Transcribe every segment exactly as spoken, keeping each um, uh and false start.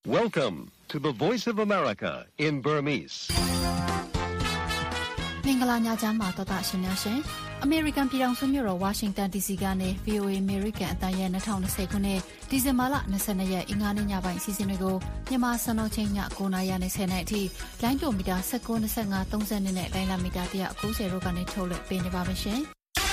Welcome to the Voice of America in Burmese. မင်္ဂလာညချမ်းပါတော်တာရှင်များရှင်။ American ပြည်ထောင်စုမြို့တော် Washington ဒီ စီ ကနေ ဗွီ အို အေ American အသံရဲ့၂၀၂၀ခုနှစ်ဒီဇင်ဘာလ၂၂ရက်အင်္ဂါနေ့ညပိုင်းအစီအစဉ်တွေကိုမြန်မာစံတော်ချိန်ည၉နာရီနဲ့၁၀နာရီအထိလိုင်းတိုမီတာ၁၉ ၂၅ ၃၀နဲ့လိုင်းလာမီတာ၁၉၀တို့ကနေထုတ်လွှင့်ပေးနေပါမယ်ရှင်။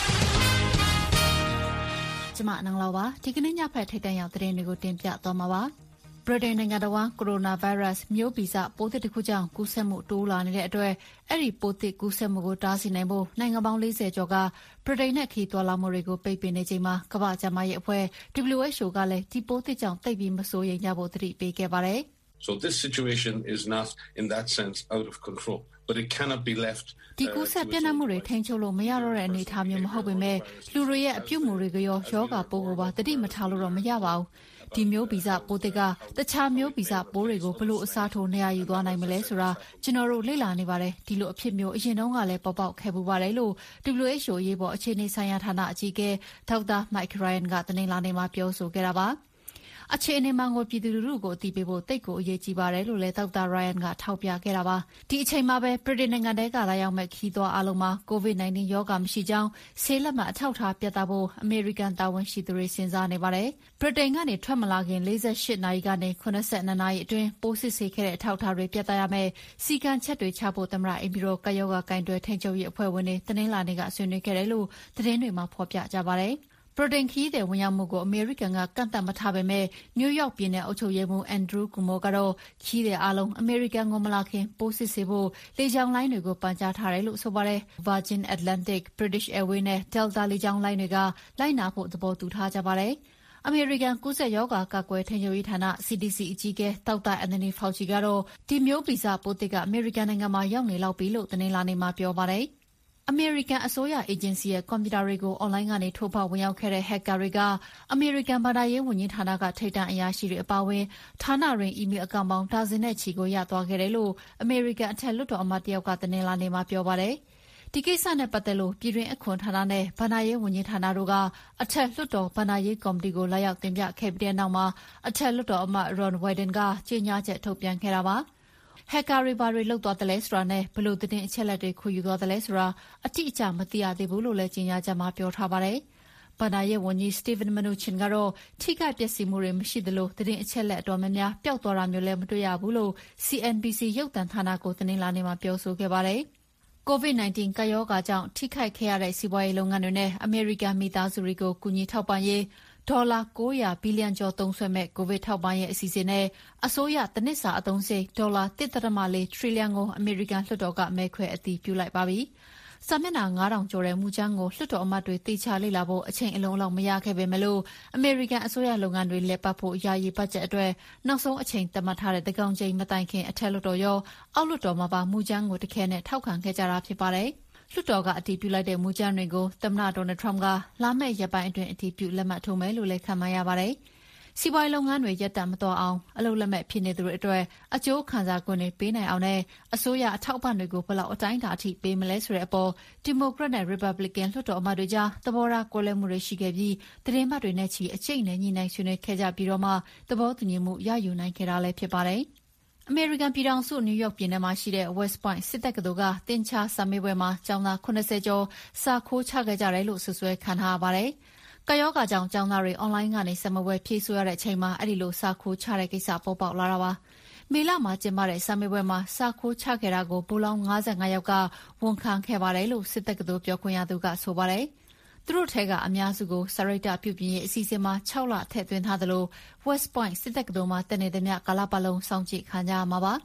ကျွန်မနန်းလောက်ပါဒီကနေ့ညဖက်ထိတ်တန့်ရောက်သတင်းတွေကိုတင်ပြသွားမှာပါ။ဗြိတိန်နိုင်ငံတော်ကကိုရိုနာဗိုင်းရပ်စ်မျိုးဗီဇပိုးသစ်တစ်ခုကြောင့်ကူးစက်မှုတိုးလာနေတဲ့အတွက်အဲ့ဒီပိုးသစ်ကူးစက်မှုကိုတားဆီးနိုင်ဖို့နိုင်ငံပေါင်း၄၀ကျော်ကဗြိတိန်နဲ့ခီးသွွာလာမှုတွေကိုပိတ်ပင်နေချိန်မှာကမ္ဘာ့ကျန်းမာရေးအဖွဲ့ W H O ကလည်းဒီပိုးသစ်ကြောင့်သိပ်ပြီးမစိုးရိမ်ကြဖို့သတိပေးခဲ့ပါတယ်။ So this situation is not in that sense out of control, but it cannot be left. ဒီကူးစက်ပြန့်နှံ့မှုတွေထိန်းချုပ်လို့မရတော့တဲ့အနေအထားမျိုးမဟုတ်ပေမဲ့လူတွေရဲ့အပြုအမူတွေကရောယောဂပိုးကိုပါသတိမထားလို့တော့မရပါဘူး။ဒီမျိုးဗီဇပိုးသစ်ကတခြားမျိုးဗီဇပိုးတွေကိုဘလို့အစားထိုးနေရယူသွားနိုင်မလဲဆိုတာကျွန်တော်တို့လေ့လာနေပါတယ်ဒီလိုအဖြစ်မျိုးအရင်တုန်းကလည်းပေါ်ပေါက်ခဲ့ပူပါတယ်လို့ W H O ရေးပေါ်အခြေအနေဆိုင်ရာဌာနအကြီးအကဲဒေါက်တာ Mike Ryan ကသတင်းလာနေမှာပြောဆိုခဲ့တာပါအခြေအနေမှန်ကိုပြည်သူလူထုကိုအသိပေးဖို့တိတ်ကိုအရေးကြီးပါတယ်လို့လည်းဒေါက်တာ Ryan ကထောက်ပြခဲ့တာပါဒီအချိန်မှာပဲဗြိတိန်နိုင်ငံထဲကလာရောက်မဲ့ခီးသွွားအလုံးမှာ COVID 19 ရောဂါမရှိကြောင်းဆေးလက်မှတ်အထောက်အထားပြသဖို့အမေရိကန်တာဝန်ရှိသူတွေစဉ်းစားနေပါတယ်ဗြိတိန်ကနေထွက်မလာခင်၄၈နာရီကနေ၇၂နာရီအတွင်းပိုးစစ်ဆေးခဲ့တဲ့အထောက်အထားတွေပြသရမယ်စီကံချက်တွေချဖို့သမ္မတအင်ပီရိုကယောဂကင်တွယ်ထိန်းချုပ်ရေးအဖွဲ့ဝင်တွေတင်းလာနေကဆွေးနွေးခဲ့တယ်လို့သတင်းတွေမှာဖော်ပြကြပါတယ်ပရိုတိန်ခီးတဲ့ဝင်ရောက်မှုကိုအမေရိကန်ကကန့်သတ်မထားပေမဲ့နယူးယောက်ပြည်နယ်အုပ်ချုပ်ရေးမှူးအန်ဒရူးကူမိုကတော့ခီးတဲ့အားလုံးအမေရိကန်ကိုမလာခင်ပိုးစစ်ဆေးဖို့လေကြောင်းလိုင်းတွေကိုပန်ကြားထားတယ်လို့ဆိုပါတယ် Virgin Atlantic, British Airways နဲ့ Delta လေကြောင်းလိုင်းတွေကလိုက်နာဖို့သဘောတူထားကြပါတယ်အမေရိကန်ကူးစက်ရောဂါကာကွယ်ထိန်းချုပ်ရေးဌာန C D C အကြီးအကဲဒေါက်တာအန်တိုနီဖောက်ချီကတော့ဒီမျိုးဗီဇပိုးသစ်ကအမေရိကန်နိုင်ငံမှာရောက်နေလောက်ပြီလို့သတင်းလာနေမှာပြောပါတယ်အမေရိကန်အစိုးရအေဂျင်စီရဲ့ကွန်ပျူတာတွေကိုအွန်လိုင်းကနေထိုးဖောက်ဝင်ရောက်ခဲ့တဲ့ဟက်ကာတွေကအမေရိကန်ဗဏ္ဍာရေးဝန်ကြီးဌာနကထိပ်တန်းအရာရှိတွေအပါအဝင်ဌာနရင်းအီးမေးလ်အကောင့်ပေါင်းဒါဇင်နဲ့ချီကိုရသွားခဲ့တယ်လို့အမေရိကန်အထက်လွှတ်တော်အမတ်တယောက်ကသတင်းလာနေမှာပြောပါတယ်။ဒီကိစ္စနဲ့ပတ်သက်လို့ပြည်တွင်းအခွန်ဌာနနဲ့ဗဏ္ဍာရေးဝန်ကြီးဌာနတို့ကအထက်လွှတ်တော်ဗဏ္ဍာရေးကော်မတီကိုလာရောက်တင်ပြခဲ့ပြီးတဲ့နောက်မှာအထက်လွှတ်တော်အမတ် Ron Wyden ကကြေညာချက်ထုတ်ပြန်ခဲ့တာပါ။ဟက်ကာတွေဘာတွေလောက်သွားတယ်လဲဆိုတာနဲ့ဘလို့သတင်းအချက်လက်တွေခုယူသွားတယ်လဲဆိုတာအတိအကျမသိရသေးဘူးလို့လည်းကြေညာချက်မှာပြောထားပါတယ်။ဗဏ္ဍာရေးဝန်ကြီး Steven Mnuchin ကတော့ထိခိုက်ပျက်စီးမှုတွေမရှိသလိုသတင်းအချက်လက်အတော်များများပျောက်သွားတာမျိုးလည်းမတွေ့ရဘူးလို့ C N B C ရုပ်သံဌာနကိုသတင်းလာနေမှာပြောဆိုခဲ့ပါတယ်။ COVID 19 ကပ်ရောဂါကြောင့်ထိခိုက်ခဲ့ရတဲ့စီးပွားရေးလုပ်ငန်းတွေနဲ့အမေရိကန်မိသားစုတွေကိုကူညီထောက်ပံ့ရေးဒေါ်လာ၉၀၀ဘီလီယံကျော်သုံးစွဲမဲ့ကိုဗစ်ထောက်ပံ့ရေးအစီအစဉ်နဲ့အစိုးရတနစ်စာအသုံးစရိတ်ဒေါ်လာ၁ ဒသမ ၄ ထရီလီယံကိုအမေရိကန်လွှတ်တော်ကမဲခွဲအတည်ပြုလိုက်ပါပြီ။စာမျက်နှာ၅ထောင်ကျော်တဲ့မူကြမ်းကိုလွှတ်တော်အမတ်တွေတေချာလေ့လာဖို့အချိန်အလုံးလောက်မရခဲ့ပေမဲ့လို့အမေရိကန်အစိုးရလုပ်ငန်းတွေလက်ပတ်ဖို့ယာယီဘတ်ဂျက်အတွက်နောက်ဆုံးအချိန်သတ်မှတ်ထားတဲ့သန်းခေါင်ချိန်မတိုင်ခင်အထက်လွှတ်တော်ရောအောက်လွှတ်တော်မှာပါမူကြမ်းကိုတခဲနဲ့ထောက်ခံခဲ့ကြတာဖြစ်ပါတယ်။လွှတ်တော်ကအတည်ပြုလိုက်တဲ့မူကြမ်းတွေကိုသမ္မတဒေါ်နယ်ထရမ့်ကလာမယ့်ရက်ပိုင်းအတွင်းအတည်ပြုလက်မှတ်ထိုးမယ်လို့လည်းခန့်မှန်းရပါတယ်။စီးပွားရေးလုပ်ငန်းတွေရပ်တန့်မသွားအောင်အလုပ်လက်မဲ့ဖြစ်နေသူတွေအတွက်အကျိုးခံစား권တွေပေးနိုင်အောင်နဲ့အစိုးရအထောက်အပံ့တွေကိုဘယ်လောက်အတိုင်းအတာအထိပေးမလဲဆိုတဲ့အပေါ်ဒီမိုကရက်နဲ့ရီပတ်ဘလစ်ကန်လွှတ်တော်အမတ်တွေကြားသဘောထားကွဲလွဲမှုတွေရှိခဲ့ပြီးသတင်းမှတ်တွေနဲ့ချီအကျိတ်နဲ့ညှိနှိုင်းဆွေးနွေးခဲ့ကြပြီးတော့မှသဘောတူညီမှုရယူနိုင်ခဲ့တာလည်းဖြစ်ပါတယ်။အမေရိကန်ပြည်ထောင်စုနယူးယောက်ပြည်နယ်မှာရှိတဲ့ West Point စစ်တက္ကသိုလ်ကသင်္ချာစာမေးပွဲမှာကျောင်းသား၇၀ကျော်စာခိုးချခဲ့ကြတယ်လို့ဆွဆွဲခံထားရပါတယ်။ကယောဂါကြောင့်ကျောင်းသားတွေအွန်လိုင်းကနေစာမေးပွဲဖြေဆိုရတဲ့အချိန်မှာအဲ့ဒီလိုစာခိုးချတဲ့ကိစ္စပေါ်ပေါက်လာတာပါ။မေလမှာကျင်းပတဲ့စာမေးပွဲမှာစာခိုးချခဲ့တာကိုဘူလောင်း၅၅ယောက်ကဝန်ခံခဲ့ပါတယ်လို့စစ်တက္ကသိုလ်ပြောခွင့်ရသူကဆိုပါတယ်။သူတို့ထဲကအများစုကိုစာရိတ္တပြုပြင်ရေးအစီအစဉ်မှာ၆လထည့်သွင်းထားသလို West Point စစ်တက္ကသိုလ်မှာတက်နေသမျှကာလပတ်လုံးစောင့်ကြည့်ခံကြရမှာပါ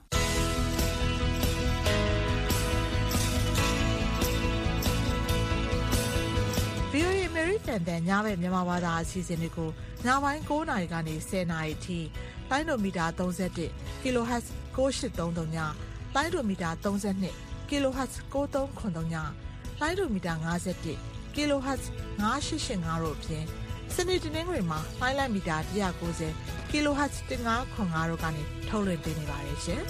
။ ဗွီ အို အေ American တန်ညဘက်မြန်မာဘာသာအစီအစဉ်တွေကိုညပိုင်း၉နာရီကနေ၁၀နာရီအထိလိုင်းဒိုမီတာ၃၁ kilohertz ၉၈၃၃ညလိုင်းဒိုမီတာ၃၂ kilohertz ၉၃၇၃ညလိုင်းဒိုမီတာ၅၁kilohertz ၅၈၈၅တို့အပြင်စနေတနင်္ဂနွေမှာလိုင်းလိုက်မီတာ၁၉၀ kilohertz ၁၅၇၅တို့ကနေထုတ်လွှင့်ပေးနေပါတယ်ရှင်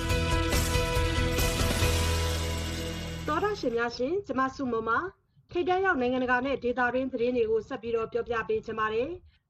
။သောတာရှင်များရှင်ကျမစုမမထိတ်တန့်ရောက်နိုင်ငံတကာနဲ့ဒေသတွင်းသတင်းတွေကိုဆက်ပြီးတော့ပြောပြပေးချင်ပါတယ်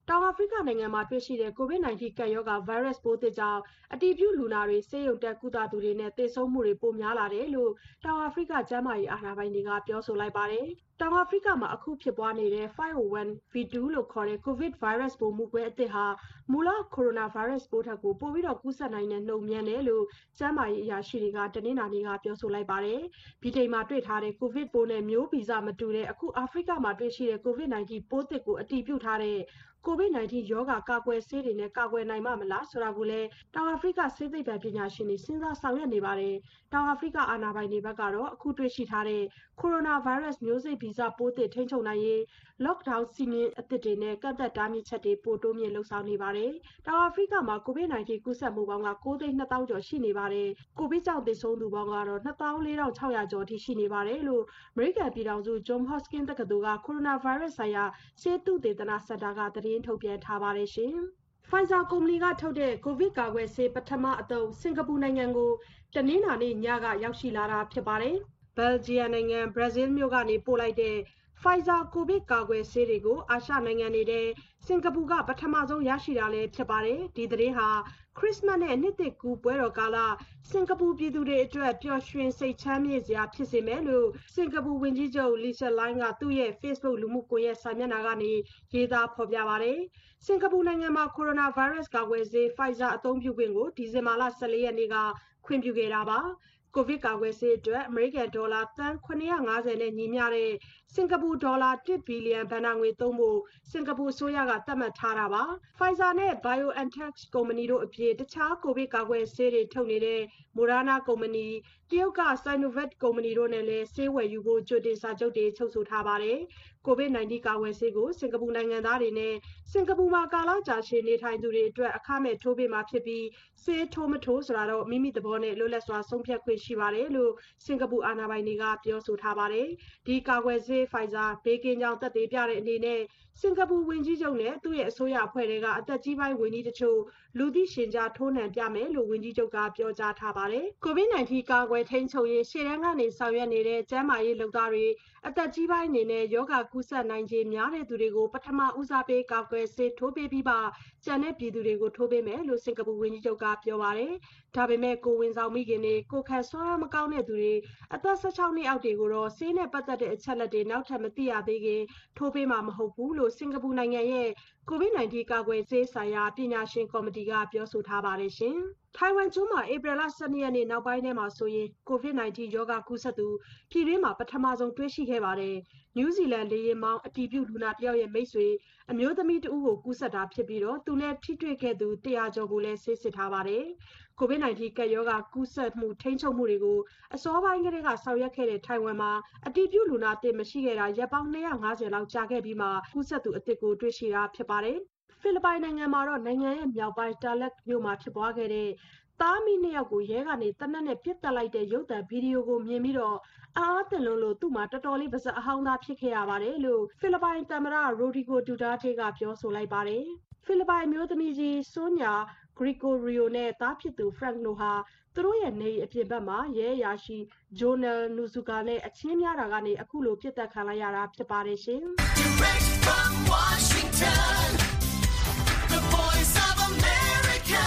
တောင်အာဖရိကနိုင်ငံမှာတွေ့ရှိတဲ့ ကိုဗစ် ၁၉ ကပ်ရောဂါ ဗိုင်းရပ်စ်ပိုးသစ်ကြောင့်အတည်ပြုလူနာတွေဆေးရုံတက်ကုသသူတွေနဲ့သေဆုံးမှုတွေပိုများလာတယ်လို့တောင်အာဖရိကကျန်းမာရေးအာဏာပိုင်တွေကပြောဆိုလိုက်ပါတယ်။တောင်အာဖရိကမှာအခုဖြစ်ပွားနေတဲ့ five oh one V two လို့ခေါ်တဲ့ကိုဗစ်ဗိုင်းရပ်စ်ပိုးမူကွဲအသစ်ဟာမူလကိုရိုနာဗိုင်းရပ်စ်ပိုးထက်ကိုပိုပြီးတော့ကူးစက်နိုင်တဲ့နှုန်းမြန်တယ်လို့ကျန်းမာရေးအရာရှိတွေကတနင်္လာနေ့ကပြောဆိုလိုက်ပါတယ်။ဗြိတိန်မှာတွေ့ထားတဲ့ကိုဗစ်ပိုးနဲ့မျိုးဗီဇမတူတဲ့အခုအာဖရိကမှာတွေ့ရှိတဲ့ကိုဗစ် ၁၉ ပိုးသစ်ကိုအတည်ပြုထားတဲ့ကိုဗစ် ၁၉ ရောဂါကာကွယ်ဆေးတွေနဲ့ကာကွယ်နိုင်မှာမလားဆိုတာကိုလည်းတောင်အာဖရိကဆေးသိပ္ပံပညာရှင်တွေစဉ်းစားဆောင်ရွက်နေပါတယ်။တောင်အာဖရိကအာဏာပိုင်တွေဘက်ကတော့အခုတွေ့ရှိထားတဲ့ကိုရိုနာဗိုင်းရပ်စ်မျိုးစိတ်ဗီဇပိုးသစ်ထိန်းချုပ်နိုင်ရေး lockdown စီမင်းအသစ်တွေနဲ့ကန့်သတ်တားမြစ်ချက်တွေပိုတိုးမြင့်လှုပ်ဆောင်နေပါတယ်။တောင်အာဖရိကမှာကိုဗစ် ၁၉ ကူးစက်မှုပေါင်းက၉သိန်းနှစ်သောင်းကျော်ရှိနေပါတယ်။ကိုဗစ်ကြောင့်သေဆုံးသူပေါင်းကတော့နှစ်သောင်းလေးထောင်ခြောက်ရာကျော်အထိရှိနေပါတယ်လို့အမေရိကန်ပြည်ထောင်စု Johns Hopkins တက္ကသိုလ်ကကိုရိုနာဗိုင်းရပ်စ်ဆိုင်ရာဆေးသုတေသနစင်တာကသတင်းထုတ်ပြန်ထားပါတယ်ရှင်။ Pfizer ကုမ္ပဏီကထုတ်တဲ့ကိုဗစ်ကာကွယ်ဆေးပထမအသုတ်စင်ကာပူနိုင်ငံကိုတနင်္လာနေ့ညကရောက်ရှိလာတာဖြစ်ပါတယ်။ ဘယ်လ်ဂျီယံနိုင်ငံဘရာဇီးမြို့ကနေပို့လိုက်တဲ့ Pfizer ကိုဗစ်ကာကွယ်ဆေးတွေကိုအာရှနိုင်ငံတွေထဲစင်ကာပူကပထမဆုံးရရှိတာလည်းဖြစ်ပါတယ်။ဒီသတင်းဟာခရစ်စမတ်နဲ့နှစ်သစ်ကူးပွဲတော်ကာလစင်ကာပူပြည်သူတွေအတွက်ပျော်ရွှင်စိတ်ချမ်းမြေ့စရာဖြစ်စေမယ်လို့စင်ကာပူဝန်ကြီးချုပ်လီဆက်လိုင်းကသူ့ရဲ့ Facebook လူမှုကွန်ရက်စာမျက်နှာကနေရေးသားဖော်ပြပါတယ်။စင်ကာပူနိုင်ငံမှာကိုရိုနာဗိုင်းရပ်စ်ကာကွယ်ဆေး Pfizer အသုံးပြုခွင့်ကိုဒီဇင်ဘာလ၁၄ရက်နေ့ကခွင့်ပြုခဲ့တာပါ။ကိုဗစ်ကာကွယ်ဆေးအတွက်အမေရိကန်ဒေါ်လာသန်း၇၅၀နဲ့ညီမျှတဲ့စင်ကာပူဒေါ်လာတစ်ဘီလီယံဘဏ္ဍာငွေသုံးဖို့စင်ကာပူအစိုးရကသတ်မှတ်ထားတာပါ။ Pfizer နဲ့ BioNTech ကုမ္ပဏီတို့အပြင်တခြားကိုဗစ်ကာကွယ်ဆေးတွေထုတ်နေတဲ့ Moderna ကုမ္ပဏီတရုတ်က Sinovac ကုမ္ပဏီတို့နဲ့လည်းဆေးဝယ်ယူဖို့ကြိုတင်စာချုပ်တွေချုပ်ဆိုထားပါတယ်။ကိုဗစ် ၁၉ ကာကွယ်ဆေးကိုစင်ကာပူနိုင်ငံသားတွေနဲ့စင်ကာပူမှာကာလကြာရှည်နေထိုင်သူတွေအတွက်အခမဲ့ထိုးပေးမှာဖြစ်ပြီးဆေးထိုးမထိုးဆိုတာတော့မိမိသဘောနဲ့လွတ်လပ်စွာဆုံးဖြတ်ခွင့်ရှိပါတယ်လို့စင်ကာပူအာဏာပိုင်တွေကပြောဆိုထားပါတယ်။ဒီကာကွယ်ဆေး Pfizer ဘေးကင်းကြောင်းသက်သေပြတဲ့အနေနဲ့စင်ကာပူဝန်ကြီးချုပ်နဲ့သူ့ရဲ့အစိုးရအဖွဲ့တွေကအသက်ကြီးပိုင်းဝန်ကြီးတချို့လူသိရှင်ကြားထိုးနှံပြမယ်လို့ဝန်ကြီးချုပ်ကပြောကြားထားပါတယ်။ကိုဗစ် ၁၉ ကာကွယ်ထိန်းချုပ်ရေးရှေ့တန်းကနေဆောင်ရွက်နေတဲ့ကျန်းမာရေးလုပ်သားတွေအသက်ကြီးပိုင်းအနေနဲ့ရောဂါကူးစက်နိုင်ခြေများတဲ့သူတွေကိုပထမဦးစားပေးကာကွယ်ဆေးထိုးပေးပြီးမှကျန်တဲ့ပြည်သူတွေကိုထိုးပေးမယ်လို့စင်ကာပူဝန်ကြီးချုပ်ကပြောပါတယ်။ဒါပေမဲ့ကိုဝန်ဆောင်မိခင်တွေကိုခံစွမ်းအားမကောင်းတဲ့သူတွေအသက်၁၆နှစ်အောက်တွေကိုတော့ဆေးနဲ့ပတ်သက်တဲ့အချက်အလက်တွေနောက်ထပ်မသိရသေးခင်ထိုးပေးမှာမဟုတ်ဘူးလို့စင်ကာပူနိုင်ငံရဲ့ကိုဗစ် ၁၉ ကာကွယ်ဆေးဆိုင်ရာပညာရှင်ကော်မတီကပြောဆိုထားပါတယ်ရှင်။ထိုင်ဝမ်ကျွန်းမှာဧပြီလ၁၂ရက်နေ့နောက်ပိုင်းထဲမှာဆိုရင်ကိုဗစ် ၁၉ ရောဂါကူးစက်သူပြည်တွင်းမှာပထမဆုံးတွေ့ရှိခဲ့ပါတယ်။နယူးဇီလန်လေယာဉ်မောင်းအတည်ပြုလူနာတယောက်ရဲ့မိတ်ဆွေအမျိုးသမီးတဦးကိုကူးစက်တာဖြစ်ပြီးတော့သူနဲ့ထိတွေ့ခဲ့သူတရာကျော်ကိုလည်းဆေးစစ်ထားပါတယ်။ကိုဗစ် ၁၉ ကပ်ရောဂါကူးစက်မှုထိန်းချုပ်မှုတွေကိုအစောပိုင်းကတည်းကဆောင်ရွက်ခဲ့တဲ့ထိုင်ဝမ်မှာအတည်ပြုလူနာအသစ်မရှိခဲ့တာရက်ပေါင်း၂၅၀လောက်ကြာခဲ့ပြီးမှကူးစက်သူအသစ်ကိုတွေ့ရှိတာဖြစ်ပါတယ်။ဖိလစ်ပိုင်နိုင်ငံမှာတော့နိုင်ငံရဲ့မြောက်ပိုင်းတာလက်မြို့မှာဖြစ်ပွားခဲ့တဲ့သားမိနှစ်ယောက်ကိုရဲကနေတနက်နဲ့ပြစ်တက်လိုက်တဲ့ရုပ်သံဗီဒီယိုကိုမြင်ပြီးတော့အားအသင့်လုံးလို့သူ့မှာတော်တော်လေးပါးစပ်အဟောင်းသားဖြစ်ခဲ့ရပါတယ်လို့ဖိလစ်ပိုင်သမ္မတရိုဒီဂိုဒူတာတေးကပြောဆိုလိုက်ပါတယ်။ဖိလစ်ပိုင်မျိုးသမီးကြီးဆိုညာဂရီကိုရီယိုနဲ့သားဖြစ်သူဖရန့်နိုဟာသူတို့ရဲ့နေအပြင်ဘက်မှာရဲအရာရှိဂျိုနယ်နူဇူကာနဲ့အချင်းများတာကနေအခုလိုပြစ်တက်ခံလိုက်ရတာဖြစ်ပါတယ်ရှင်။ Direct from Washington, the voice of America,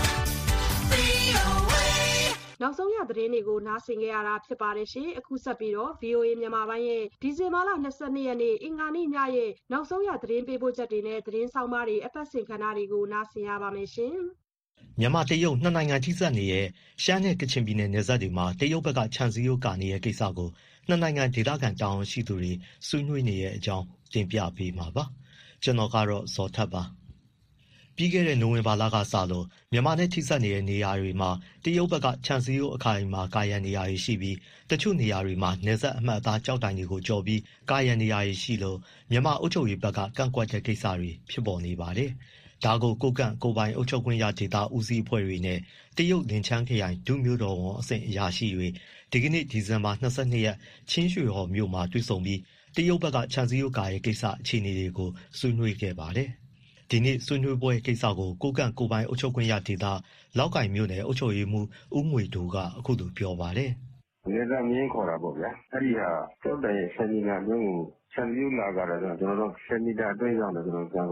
V O A နောက်ဆုံးရသတင်းတွေကိုနားဆင်ကြရတာဖြစ်ပါတယ်ရှင်။အခုဆက်ပြီးတော့ V O A မြန်မာပိုင်းရဲ့ဒီဇင်ဘာလ၂၂ရက်နေ့အင်္ဂါနေ့ညရဲ့နောက်ဆုံးရသတင်းပေးပို့ချက်တွေနဲ့သတင်းဆောင်မတွေအပတ်စဉ်ခန္ဓာတွေကိုနားဆင်ရပါမယ်ရှင်။မြန်မာတရုတ်နှစ်နိုင်ငံထိစပ်နေတဲ့ရှမ်းနဲ့ကချင်ပြည်နယ်နယ်စပ်တွေမှာတရုတ်ဘက်ကခြံစည်းရိုးကာနေတဲ့ကိစ္စကိုနှစ်နိုင်ငံဒေသခံတာဝန်ရှိသူတွေဆွေးနွေးနေတဲ့အကြောင်းတင်ပြပေးမှာပါ။ကျွန်တော်ကတော့ဇော်ထက်ပါ။ပြီးခဲ့တဲ့နိုဝင်ဘာလကစလို့မြန်မာနဲ့ထိစပ်နေတဲ့နေရာတွေမှာတရုတ်ဘက်ကခြံစည်းရိုးအခိုင်အမာကာရန်နေရာတွေရှိပြီးတချို့နေရာတွေမှာနယ်စပ်အမှတ်အသားကြောက်တိုင်တွေကိုကျော်ပြီးကာရန်နေရာတွေရှိလို့မြန်မာအုပ်ချုပ်ရေးဘက်ကကန့်ကွက်တဲ့ကိစ္စတွေဖြစ်ပေါ်နေပါတယ်။ဒါကိုကိုကန့်ကိုပိုင်အုပ်ချုပ်ခွင့်ရဒေသဦးစီးအဖွဲ့တွေနဲ့တရုတ်လင်ချန်းခရိုင်ဒုမြို့တော်ဝန်အဆင့်အရာရှိတွေဒီကနေ့ဒီဇင်ဘာ၂၂ရက်ချင်းရွှေဟော်မြို့မှာတွေ့ဆုံပြီးတရုတ်ဘက်ကခြံစည်းရိုးကာရဲ့ကိစ္စအခြေအနေတွေကိုဆွေးနွေးခဲ့ပါတယ်။ဒီနေ့ဆွေးနွေးပွဲကိစ္စကိုကိုကန့်ကိုပိုင်အုပ်ချုပ်ခွင့်ရဒေသလောက်ကိုင်မြို့နယ်အုပ်ချုပ်ရေးမှူးဦးငွေတူကအခုလိုပြောပါတယ်။နယ်စပ်မျဉ်းခေါ်တာပေါ့ဗျာ။အဲ့ဒီဟာကျောက်တိုင်ရဲ့ဆယ်မီတာအတွင်းကိုခြံစည်းရိုးလာကားတာကျွန်တော်တို့ဆယ်မီတာအတွင်းရောက်တယ်ကျွန်တော်ကြားကုန်တယ်။တ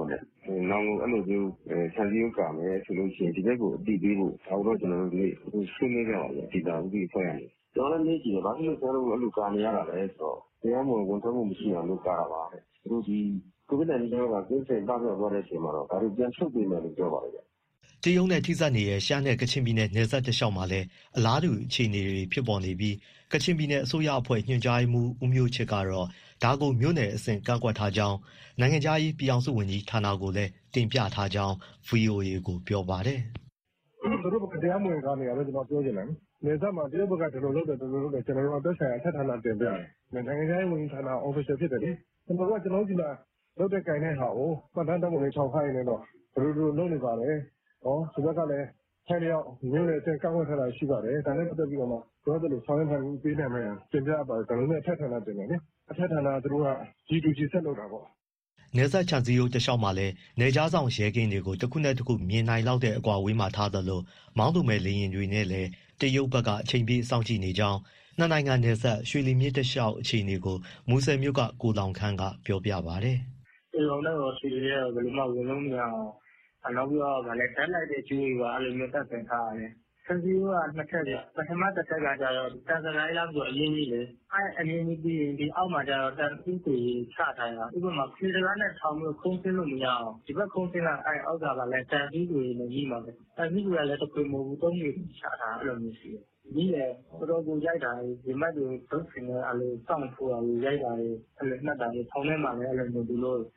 နောင်ကိုအဲ့လိုမျိုးခြံစည်းရိုးကာမယ်ဆိုလို့ရှိရင်ဒီဘက်ကိုအတိပေးဖို့ဒါတော့ကျွန်တော်တို့ဒီဆွေးနွေးကြပါမယ်ဒီတာဥပဒေဖွဲ့ရမယ်ကျွန်တော်လည်းမေးကြည့်တယ်ဘာဖြစ်လို့ကျွန်တော်တို့အဲ့လိုကာနေရတာလဲဆိုတော့တရားမဝင်ဝန်ထမ်းမှုမရှိအောင်လုပ်ကားတာပါတဲ့သူတို့ဒီ ကိုဗစ်-19 ရောဂါကင်းစင်ပါပြောသွားတဲ့အချိန်မှာတော့ဒါတို့ပြန်ထုတ်ပေးမယ်လို့ပြောပါတယ်ဗျတရုတ်နဲ့ထိစပ်နေတဲ့ရှမ်းနဲ့ကချင်ပြည်နယ်နယ်စပ်တလျှောက်မှာလည်းအလားတူအခြေအနေတွေဖြစ်ပေါ်နေပြီးကချင်ပြည်နယ်အစိုးရအဖွဲ့ညွှန်ကြားမှုဦးမျိုးချစ်ကတော့ဒါကိုမြို့နယ်အဆင့်ကန့်ကွက်ထားကြောင်းနိုင်ငံခြားရေးပြည်အောင်စုဝန်ကြီးဌာနကိုလည်းတင်ပြထားကြောင်း ဗွီအိုအေ ကိုပြောပါတယ်သူတို့ကတရားမဝင်ကားနေရပဲကျွန်တော်ပြောချင်တယ်နေစမှာတရုတ်ဘက်ကဒီလိုလုပ်တယ်ဒီလိုလုပ်တယ်ကျွန်တော်တို့အသက်ဆိုင်အထက်ဌာနတင်ပြတယ်နိုင်ငံခြားရေးဝန်ကြီးဌာန official ဖြစ်တယ်လေကျွန်တော်ကကျွန်တော်ဒီမှာလုပ်တဲ့ကိုင်တဲ့ဟာကိုပတ်တန်းတမှုလေးထောက်ခိုင်းနေတော့ဘယ်လိုလိုလုပ်နေပါလဲဟောဒီဘက်ကလည်းထိုင်လျောက်မျိုးနဲ့တင်ကောက်ွက်ထားတာရှိပါတယ်ဒါနဲ့ပတ်သက်ပြီးတော့မှတို့တို့လိုဆောင်ရွက်နိုင်ပေးနိုင်မယ်တင်ပြပါတယ်ကျွန်တော်လည်းအထက်ဌာနတင်တယ်လေအထက်ဌာနသူတို့က ဂျီ တူ ဂျီ ဆက်လုပ်တာပေါ့နယ်စပ်ခြံစည်းရိုးတလျှောက်မှာလည်းနယ်ခြားဆောင်ရဲကင်းတွေကိုတစ်ခုနဲ့တစ်ခုမြင်နိုင်လောက်တဲ့အကွာအဝေးမှာထားသလိုမောင်းသူမဲ့လေရင်တွေနဲ့လည်းတရုတ်ဘက်ကအချိန်ပြည့်စောင့်ကြည့်နေကြောင်းနှစ်နိုင်ငံနယ်စပ်ရွှေလီမြစ်တလျှောက်အခြေအနေကိုမူဆယ်မြို့ကကိုလောင်ခန်းကပြောပြပါတယ်။ဒီလိုတော့ရွှေလီရဲ့ဘယ်လိုမှဝင်လို့မရအောင်အနောက်ပြီးတော့ဗာလဲတက်လိုက်တဲ့ကျိုးတွေပါအဲ့လိုမျိုးတက်ဆင်ထားရတယ်။ဆန်စီကနှစ်ထပ်ပြပထမတစ်ထက်ကကျတော့တန်စရိုင်းလောက်ဆိုအရင်ကြီးလေအဲ့အရင်ကြီးပြီးဒီအောက်မှာကျတော့တန်စီးတွေချထားတာဥပမာဖြေတကားနဲ့ထောင်မျိုးခုံးစင်းလို့မရအောင်ဒီဘက်ခုံးစင်းကအဲ့အောက်ကဗာလဲတန်စီးတွေနဲ့ကြီးမှာပဲအဲ့ဒီကလည်းတစ်ခွေမဟုတ်ဘူးသုံးနေချထားအဲ့လိုမျိုးရှိတယ်ဒီလေတော်တော်ကိုရိုက်တာဒီမတ်တွေသုံးစင်နဲ့အဲ့လိုစောင့်ဖို့အလိုရိုက်တာလေအဲ့လိုနှက်တာလေထောင်ထဲမှာလည်းအဲ့လိုမျိုးဒီလို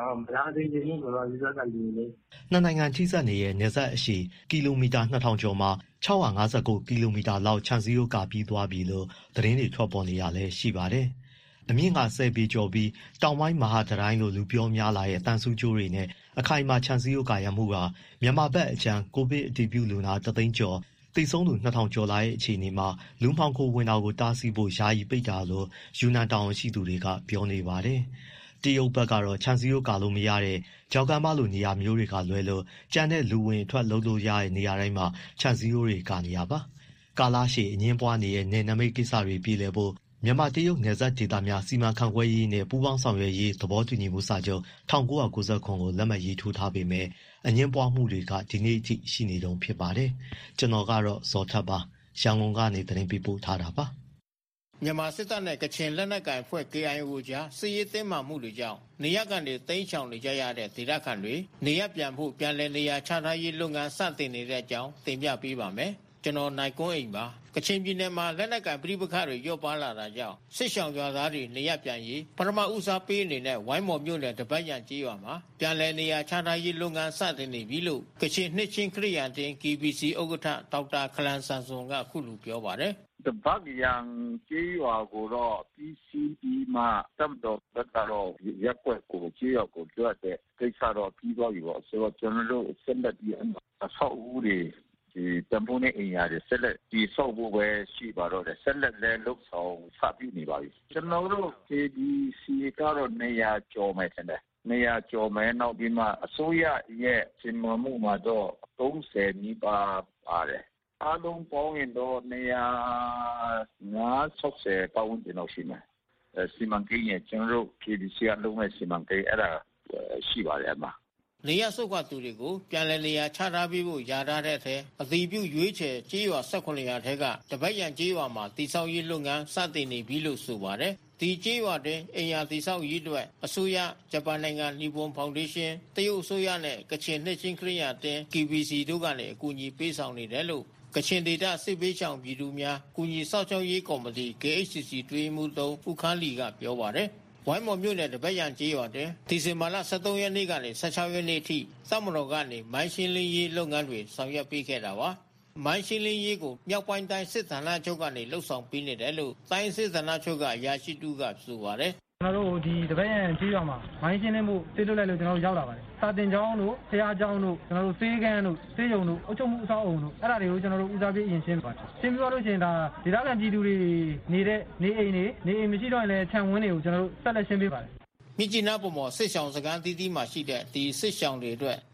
နှစ်နိုင်ငံထိစပ်နေတဲ့နယ်စပ်အရှည်ကီလိုမီတာနှစ်ထောင်ကျော်မှာခြောက်ရာငါးဆယ်ကိုကီလိုမီတာလောက်ခြံစည်းရိုးကာပြီးသွားပြီလို့သတင်းတွေထွက်ပေါ်နေရလဲရှိပါတယ်။အမြင့်ကဆယ်ပေကျော်ပြီးတောင်ပိုင်းမဟာတတိုင်းလိုလူပြောများလာတဲ့တန်ဆူကျိုးတွေနဲ့အခိုင်အမာခြံစည်းရိုးကာရမှုကမြန်မာဘက်အကြံကိုဗစ်အတည်ပြုလူနာတသိန်းကျော်တိတ်ဆုံးသူနှစ်ထောင်ကျော်လာတဲ့အခြေအနေမှာလူမှောင်ခိုဝင်တာကိုတားဆီးဖို့ယာယီပိတ်တာလို့ယူနန်တောင်ရှိသူတွေကပြောနေပါတယ်။တရုတ်ဘက်ကတော့ခြံစည်းရိုးကာလို့မရတဲ့ကြောက်ကမ်းမလိုနေရာမျိုးတွေကလွဲလို့ကြံတဲ့လူဝင်ထွက်လုပ်လို့ရတဲ့နေရာတိုင်းမှာခြံစည်းရိုးတွေကာနေရပါကာလာရှည်အငင်းပွားနေတဲ့နယ်နမိတ်ကိစ္စတွေပြည်လည်ဖို့မြန်မာတရုတ်နယ်စပ်ဒေသများစီမံခန့်ခွဲရေးနဲ့ပူးပေါင်းဆောင်ရွက်ရေးသဘောတူညီမှုစာချုပ်၁၉၉၇ကိုလက်မှတ်ရေးထိုးထားပေမဲ့အငင်းပွားမှုတွေကဒီနေ့အထိရှိနေတုန်းဖြစ်ပါတယ်ကျွန်တော်ကတော့ဇော်ထက်ပါရန်ကုန်ကနေသတင်းပေးပို့ထားတာပါမြန်မာစစ်တပ်နဲ့ကချင်လက်နက်ကိုင်အဖွဲ့ ကေအိုင်အို ကြားစစ်ရေးတင်းမာမှုတွေကြောင့်နေရပ်ကနေတိမ်းရှောင်နေကြရတဲ့ဒေသခံတွေနေရပ်ပြန်ဖို့ပြန်လည်နေရာချထားရေးလုပ်ငန်းစတင်နေတဲ့အကြောင်းတင်ပြပေးပါမယ်။ကျွန်တော်နိုင်ကွန်းအိမ်ပါ။ကချင်ပြည်နယ်မှာလက်နက်ကိုင်ပြည်ပခါတွေရော့ပါလာတာကြောင့်စစ်ရှောင်ရွာသားတွေနေရပ်ပြန်ရေးပထမဦးစားပေးအနေနဲ့ဝိုင်းမော်မြို့နယ်တပတ်ရန်ကျေးရွာမှာပြန်လည်နေရာချထားရေးလုပ်ငန်းစတင်နေပြီလို့ကချင်နှစ်ချင်းခရိယန်တင် ကေ ဘီ စီ ဥက္ကဋ္ဌဒေါက်တာခလန်ဆန်ဆွန်ကအခုလိုပြောပါတယ်တပတ်ရန်ကျေးရွာကိုတော့ ပီ စီ အီ မှာတပ်တော်ဘက်ကတော့ရက်ွက်ကိုကျေးရွာကိုကြွတဲ့ကိစ္စတော့ပြီးသွားပြီပေါ့ဆိုတော့ကျွန်တော်တို့ဆက်လက်ပြီးအဆောက်အဦတွေဒီတံပိုးနဲ့အင်ယာတွေဆက်လက်ဒီဆောက်ဖို့ပဲရှိပါတော့တယ်ဆက်လက်လည်းလုပ်ဆောင်စပြုနေပါပြီကျွန်တော်တို့ ကေ ဘီ စီ ကတော့နေရာကျော်မယ်ထင်တယ်နေရာကျော်မယ်နောက်ပြီးမှအစိုးရရဲ့စီမံမှုမှာတော့သုံးဆယ်နီးပါးပါတယ်အားလုံးပေါင်းရင်တော့နေရာငါးဆယ်ပတ်ဝန်းကျင်လောက်ရှိမယ်စီမံကိန်းရဲ့ကျွန်တော်တို့ ကေ ဘီ စီ အလုံးမဲ့စီမံကိန်းအဲ့ဒါရှိပါတယ်အမှာနေရစုတ်ကသူတွေကိုပြန်လည်နေရာချထားပေးဖို့ယာထားတဲ့အထက်အသီးပြုရွေးချယ်ကြေးရွာ၁၇ရာထဲကတပတ်ရန်ကြေးရွာမှာတိဆောက်ရေးလုပ်ငန်းစတင်နေပြီလို့ဆိုပါတယ်ဒီကြေးရွာတွင်အင်ယာတိဆောက်ရေးအတွက်အစိုးရဂျပန်နိုင်ငံနီပွန်ဖောင်ဒေးရှင်းတရုတ်အစိုးရနဲ့ကချင်နှစ်ချင်းခရိယာတင် ကေ ဘီ စီ တို့ကလည်းအကူအညီပေးဆောင်နေတယ်လို့ကချင်ဒေသစစ်ပေးချောင်ပြည်သူများကုညီစောင့်ရှောက်ရေးကော်မတီ ကေ အိတ် စီ စီ တွဲမှုသုံးဦးခန်းလီကပြောပါတယ်ဝိုင်းမော်မြို့နယ်တပတ်ရန်ကျေးရွာတွင်ဒီဇင်ဘာလ၁၃ရက်နေ့ကနေ၁၆ရက်နေ့အထိစမတော်ကနေမိုင်းရှင်းလင်းရေးလုပ်ငန်းတွေဆောင်ရွက်ပေးခဲ့တာပါမိုင်းရှင်းလင်းရေးကိုမြောက်ပိုင်းတိုင်းစစ်ဌာနချုပ်ကနေလှုပ်ဆောင်ပေးနေတယ်လို့တိုင်းစစ်ဌာနချုပ်ကအရာရှိတူကဆိုပါတယ်ကျွန်တော်တို့ဒီတပတ်ရန်ကြေးရွာမှာမိုင်းရှင်းလင်းမှုစစ်ထုတ်လိုက်လို့ကျွန်တော်တို့ရောက်လာပါတယ်စာတင်ကျောင်းတို့ဆရာကျောင်းတို့ကျွန်တော်တို့စေးကန်းတို့စေးရုံတို့အုပ်ချုပ်မှုအဆောက်အအုံတို့အဲ့ဒါတွေကိုကျွန်တော်တို့ဦးစားပေးအရင်ရှင်းပါတယ်ရှင်းပြီးတော့လို့ရှိရင်ဒါဒေသခံပြည်သူတွေနေတဲ့နေအိမ်တွေနေအိမ်မရှိတော့ရင်လည်းခြံဝင်းတွေကိုကျွန်တော်တို့ဆက်လက်ရှင်းပေးပါတယ်မြစ်ကြီးနားပေါ်မှာစစ်ဆောင်စခန်းတီးတီးမှာရှိတဲ့ဒီစစ်ဆောင်တွေအတွက်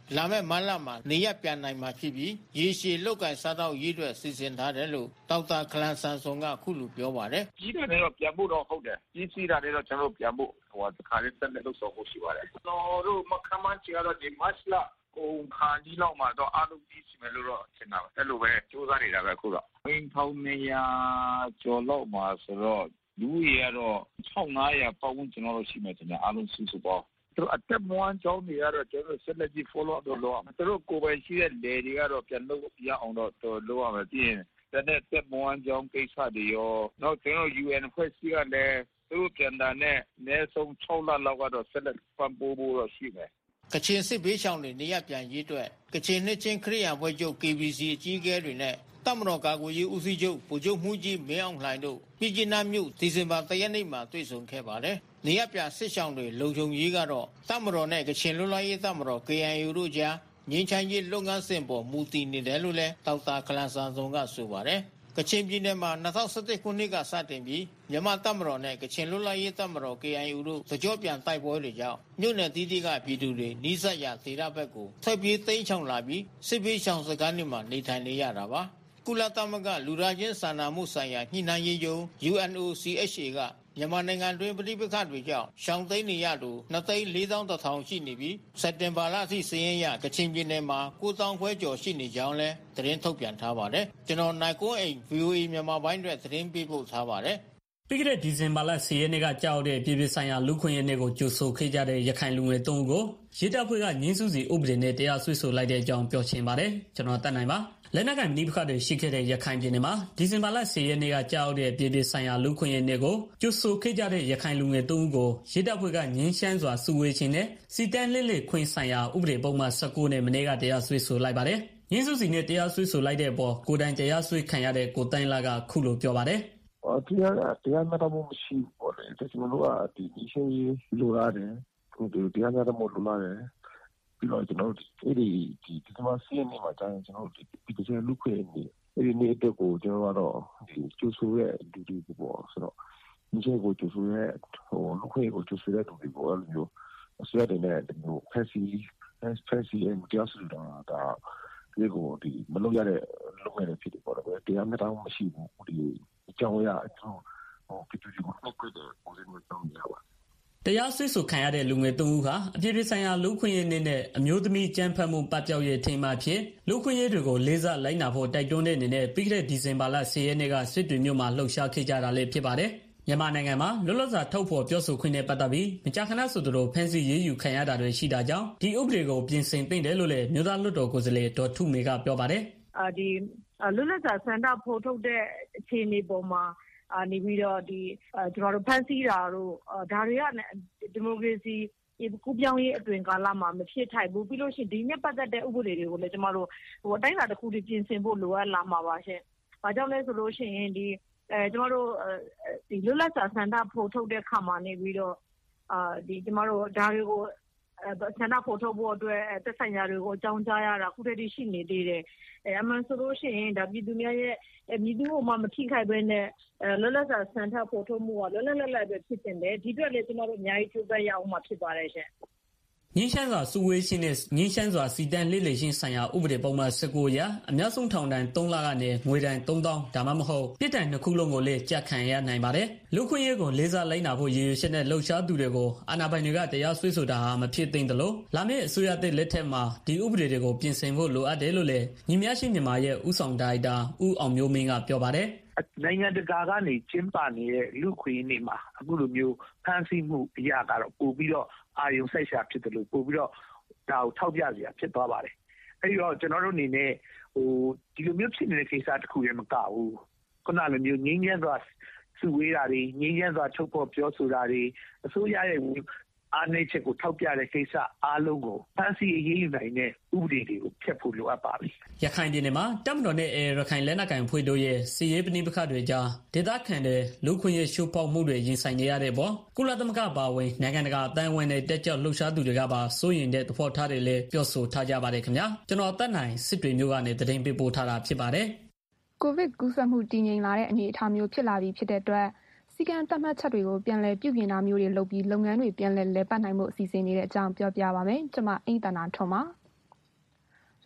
လာမယ့်မတ်လမှာနေရပြန်နိုင်မှာဖြစ်ပြီးရေရှည်လုတ်ကန်စားတော့ရေးအတွက်စီစဉ်ထားတယ်လို့ဒေါက်တာခလန်ဆန်ဆွန်ကခုလိုပြောပါတယ်ကြီးတယ်တော့ပြန်ဖို့တော့ဟုတ်တယ်ကြီးစီးတာလည်းတော့ကျွန်တော်ပြန်ဖို့ဟိုတခါလေးတက်တဲ့လို့ဆိုဖို့ရှိပါတယ်ကျွန်တော်တို့မခမန်းချီကတော့ဒီမတ်လကိုခါဒီလောက်မှာတော့အားလုံးပြီးစီမယ်လို့တော့ထင်တာပဲအဲ့လိုပဲစူးစမ်းနေတာပဲအခုတော့အင်းထောင်းနေရကျော်လောက်မှာဆိုတော့လူရတော့၁၅၀၀ပတ်ဝန်းကျင်တော့ရှိမယ်တင်အားလုံးစုစုပေါင်းသူအတက်မွန်းကြောင်းတွေကတော့ကျွန်တော်ဆက်လက်ကြည့် follow up လုပ်အောင်သူတို့ကိုယ်ပိုင်ရှိတဲ့လေတွေကတော့ပြန်လုပ်ရအောင်တော့လုပ်ရမယ်ပြီးရင်တဲ့တက်မွန်းကြောင်းကိစ္စတွေရောနောက်ကျွန်တော် ယူအန် ဖွဲ့စည်းကလည်းသူတို့ပြန်တာနဲ့အနည်းဆုံး၆လလောက်ကတော့ဆက်လက်ပံ့ပိုးဖို့တော့ရှိမယ်ကချင်စစ်ဘေးရှောင်တွေနေရပြန်ရေးအတွက်ကချင်နှစ်ချင်းခရိယာဘွဲချုပ် ကေ ဘီ စီ အကြီးအကဲတွေနဲ့တပ်မတော်ကာကွယ်ရေးဦးစီးချုပ်ဗိုလ်ချုပ်မှုကြီးမင်းအောင်လှိုင်တို့ပြည်ကျင်းသားမြို့ဒီဇင်ဘာ၁ရက်နေ့မှာတွေ့ဆုံခဲ့ပါတယ်။နေရပြန်စစ်ရှောင်တွေလုံခြုံရေးကတော့တပ်မတော်နဲ့ကချင်လွတ်လပ်ရေးတပ်မတော် ကေ အန် ယူ တို့ကြားငြိမ်းချမ်းရေးလုပ်ငန်းစဉ်ပေါ်မူတည်နေတယ်လို့လည်းဒေါက်တာခလန်ဆန်ဆွန်ကဆိုပါတယ်။ကချင်ပြည်နယ်မှာ၂၀၁၁ခုနှစ်ကစတင်ပြီးမြန်မာတပ်မတော်နဲ့ကချင်လွတ်လပ်ရေးတပ်မတော် ကေ အန် ယူ တို့ကြောပြန်တိုက်ပွဲတွေကြောင့်မြို့နယ်တီးတီးကပြည်သူတွေနီးစပ်ရာဒေသဘက်ကိုထွက်ပြေးသိမ်းချောင်လာပြီးစစ်ဘေးရှောင်စခန်းတွေမှာနေထိုင်နေရတာပါ။ကုလသမဂ္ဂလူသားချင်းစာနာမှုဆိုင်ရာညှိနှိုင်းရေးရုံး ယူ အန် အို စီ အေချ် အေ ကမြန်မာနိုင်ငံတွင်းပဋိပက္ခတွေကြောင့်ရှောင်သိမ်းနေရသူနှစ်သိန်းလေးသောင်းတစ်ထောင်ရှိနေပြီးစက်တင်ဘာလအထိစာရင်းအရကချင်ပြည်နယ်မှာကိုးသောင်းခွဲကျော်ရှိနေကြောင်းလည်းသတင်းထုတ်ပြန်ထားပါတယ်။ကျွန်တော်နိုင်ကွန်းအိမ် ဗီအိုအေ မြန်မာပိုင်းအတွက်သတင်းပေးပို့ထားပါတယ်။ပြီးခဲ့တဲ့ဒီဇင်ဘာလ၁၀ရက်နေ့ကကြောက်တဲ့ပြည်ပဆိုင်ရာလူခွင့်ရေးနေ့ကိုကြိုဆိုခဲ့ကြတဲ့ရခိုင်လူငယ်သုံးဦးကိုရဲတပ်ဖွဲ့ကငင်းစုစီဥပဒေနဲ့တရားစွဲဆိုလိုက်တဲ့အကြောင်းပြောချင်ပါတယ်။ကျွန်တော်တက်နိုင်ပါလက်နက်ကိုင်မိဖခတွေရှိခဲ့တဲ့ရခိုင်ပြည်နယ်မှာဒီဇင်ဘာလ၁၀ရက်နေ့ကကြောက်တဲ့ပြည်ပဆိုင်ရာလူခွင့်ရေးနေ့ကိုကြိုဆိုခဲ့ကြတဲ့ရခိုင်လူငယ်သုံးဦးကိုရဲတပ်ဖွဲ့ကငင်းရှမ်းစွာစုဝေးခြင်းနဲ့စီတန်းလက်လက်ခွင့်ဆိုင်ရာဥပဒေပုံမှန်၁၉နဲ့မနေ့ကတရားစွဲဆိုလိုက်ပါတယ်။ငင်းစုစီနဲ့တရားစွဲဆိုလိုက်တဲ့အပေါ်ကိုတိုင်တရားစွဲခံရတဲ့ကိုတိုင်းလာကခုလိုပြောပါတယ်။အော်တရားတရားမတော်မရှိဘူးလေ။ကျွန်တော်တို့ကဒီဒီရှင်းရေးလိုရတယ်။ဒီတရားမတော်မလိုလားတယ်။ပြီးတော့ကျွန်တော်တို့အဲ့ဒီဒီဒီမှာစီးနေမှာကျွန်တော်တို့ဒီဒီလူခွေနေအဲ့ဒီနေ့အတွက်ကိုကျွန်တော်ကတော့ဒီကျူဆူရဲ့ဒီဒီပေါ့ဆိုတော့ဒီချက်ကိုကျူဆူရဲ့ဟိုလူခွေကိုကျူဆူရဲ့တူဒီပေါ့အဲ့လိုမျိုးအစရတဲ့နဲ့ဒီမျိုးဖက်စီဖက်စီရဲ့တရားစွဲတာဒါဒီကိုဒီမလုပ်ရတဲ့လုပ်ရတဲ့ဖြစ်တယ်ပေါ့လေတရားမတော်မရှိဘူးဒီအကြောင်းအရာကျွန်တော်ဟိုပြည်သူတွေကိုနှုတ်ခွေတဲ့ပုံစံမျိုးတောင်းရပါတရားစွဲဆိုခံရတဲ့လူငယ်သုံးဦးဟာအပြည်ပြည်ဆိုင်ရာလူခွင့်ရေးနေ့နဲ့အမျိုးသမီးကြမ်းဖက်မှုပပျောက်ရေးထိမ်းမှဖြစ်လူခွင့်ရေးတွေကိုလေးစားလိုက်နာဖို့တိုက်တွန်းတဲ့အနေနဲ့ပြီးခဲ့တဲ့ဒီဇင်ဘာလ၁၀ရက်နေ့ကစစ်တွေမြို့မှာလှုပ်ရှားခဲ့ကြတာလည်းဖြစ်ပါတယ်။မြန်မာနိုင်ငံမှာလွတ်လပ်စွာထုတ်ဖော်ပြောဆိုခွင့်နဲ့ပတ်သက်ပြီးမကြာခဏဆိုသလိုဖမ်းဆီးရေးယူခံရတာတွေရှိတာကြောင့်ဒီဥပဒေကိုပြင်ဆင်သင့်တယ်လို့လည်းမြို့သားလွှတ်တော်ကိုယ်စားလှယ်ဒေါ်ထုမေကပြောပါတယ်။အာဒီလွတ်လပ်စွာဆန္ဒဖော်ထုတ်တဲ့အခြေအနေပေါ်မှာအာနေပြီးတော့ဒီကျွန်တော်တို့ဖန်ဆီးတာတို့ဒါတွေကဒီမိုကရေစီကူးပြောင်းရေးအတွင်ကာလမှာမဖြစ်ထိုက်ဘူးပြီးလို့ရှိရင်ဒီနဲ့ပတ်သက်တဲ့ဥပဒေတွေကိုလည်းကျွန်တော်တို့ဟိုအတိုင်းအတာတစ်ခုတည်းပြင်ဆင်ဖို့လိုအပ်လာမှာပါရှင်။ဘာကြောင့်လဲဆိုလို့ရှိရင်ဒီအဲကျွန်တော်တို့ဒီလွတ်လပ်စွာဆန္ဒဖော်ထုတ်တဲ့ခါမှာနေပြီးတော့အာဒီကျွန်တော်တို့ဒါတွေကိုဆန္ဒဖော်ထုတ်ဖို့အတွက်သက်ဆိုင်ရာတွေကိုအကြောင်းကြားရတာခုတည်းရှိနေသေးတယ်။အဲအမှန်ဆိုလို့ရှိရင်ဒါပြည်သူများရဲ့မြည်သူ့ဟိုမှာမထိခိုက်ဘဲနဲ့လွတ်လပ်စွာဆန္ဒဖော်ထုတ်မှုကလွတ်လပ်လပ်လပ်ပဲဖြစ်တင်တယ်ဒီအတွက်လည်းကျွန်တော်တို့အများကြီးကြိုးပမ်းရအောင်မှာဖြစ်ပါတယ်ရှင်။ငင်းရှမ်းစွာစုဝေးခြင်းနဲ့ငင်းရှမ်းစွာစီတန်းလေးလေရှင်းဆိုင်ရာဥပဒေပုံမှန်၁၉ရာအများဆုံးထောင်ဒဏ်၃လကနေငွေဒဏ်၃သောင်းဒါမှမဟုတ်ပြစ်ဒဏ်နှစ်ခုလုံးကိုလည်းကြက်ခံရနိုင်ပါတယ်။လူခွင့်ရေးကိုလေးစားလိုက်နာဖို့ရည်ရွယ်ချက်နဲ့လှုပ်ရှားသူတွေကိုအာဏာပိုင်တွေကတရားစွဲဆိုတာဟာမဖြစ်သင့်သလိုလာမယ့်အစိုးရသစ်လက်ထက်မှာဒီဥပဒေတွေကိုပြင်ဆင်ဖို့လိုအပ်တယ်လို့လည်းညီမရှိမြန်မာရဲ့ဥဆောင်ဒါရိုက်တာဦးအောင်မျိုးမင်းကပြောပါတယ်။နိုင်ငံတကာကနေကျင်းပနေတဲ့လူခွင့်နေမှာအခုလိုမျိုးဖန်ဆီးမှုအရာကတော့ပို့ပြီးတော့အာယုံဆိုင်ရှာဖြစ်တယ်လို့ပို့ပြီးတော့ဒါကိုထောက်ပြစရာဖြစ်သွားပါတယ်။အဲဒီတော့ကျွန်တော်တို့အနေနဲ့ဟိုဒီလိုမျိုးဖြစ်နေတဲ့ကိစ္စတစ်ခုလည်းမကဘူး။ခုနလိုမျိုးငြင်းချမ်းစွာစုဝေးတာတွေငြင်းချမ်းစွာထုတ်ဖော်ပြောဆိုတာတွေအစိုးရရဲ့အားနည်းချက်ကိုထောက်ပြတဲ့ကိစ္စအားလုံးကိုဖန်ဆီးအရေးယူနိုင်တဲ့ဥပဒေတွေကိုဖျက်ဖို့လိုအပ်ပါပြီ။ရခိုင်ပြည်နယ်မှာတပ်မတော်နဲ့ရခိုင်လက်နက်ကိုင်ဖွဲ့တို့ရဲ့စစ်ရေးပဋိပက္ခတွေကြားဒေသခံတွေလူခွင့်ရေးရှုဖောက်မှုတွေရင်ဆိုင်နေရတဲ့ပေါ်ကုလသမဂ္ဂပါဝင်နိုင်ငံတကာအတိုင်းအဝန်တွေတက်ကြွလှုပ်ရှားသူတွေကပါစိုးရိမ်တဲ့သဘောထားတွေလည်းပြောဆိုထားကြပါတယ်ခင်ဗျာ။ကျွန်တော်တက်နိုင်စစ်တွေမျိုးကနေသတင်းပေးပို့ထားတာဖြစ်ပါတယ်။ကိုဗစ်ကူးစက်မှုတည်ငြိမ်လာတဲ့အနေအထားမျိုးဖြစ်လာပြီးဖြစ်တဲ့အတွက်စီကံသတ်မှတ်ချက်တွေကိုပြန်လည်ပြုပြင်တာမျိုးတွေလုပ်ပြီးလုပ်ငန်းတွေပြန်လည်လည်ပတ်နိုင်မှုအစီအစဉ်နေတဲ့အကြောင်းပြောပြပါမယ်။ကျွန်မအိမ်တနာထွန်ပါ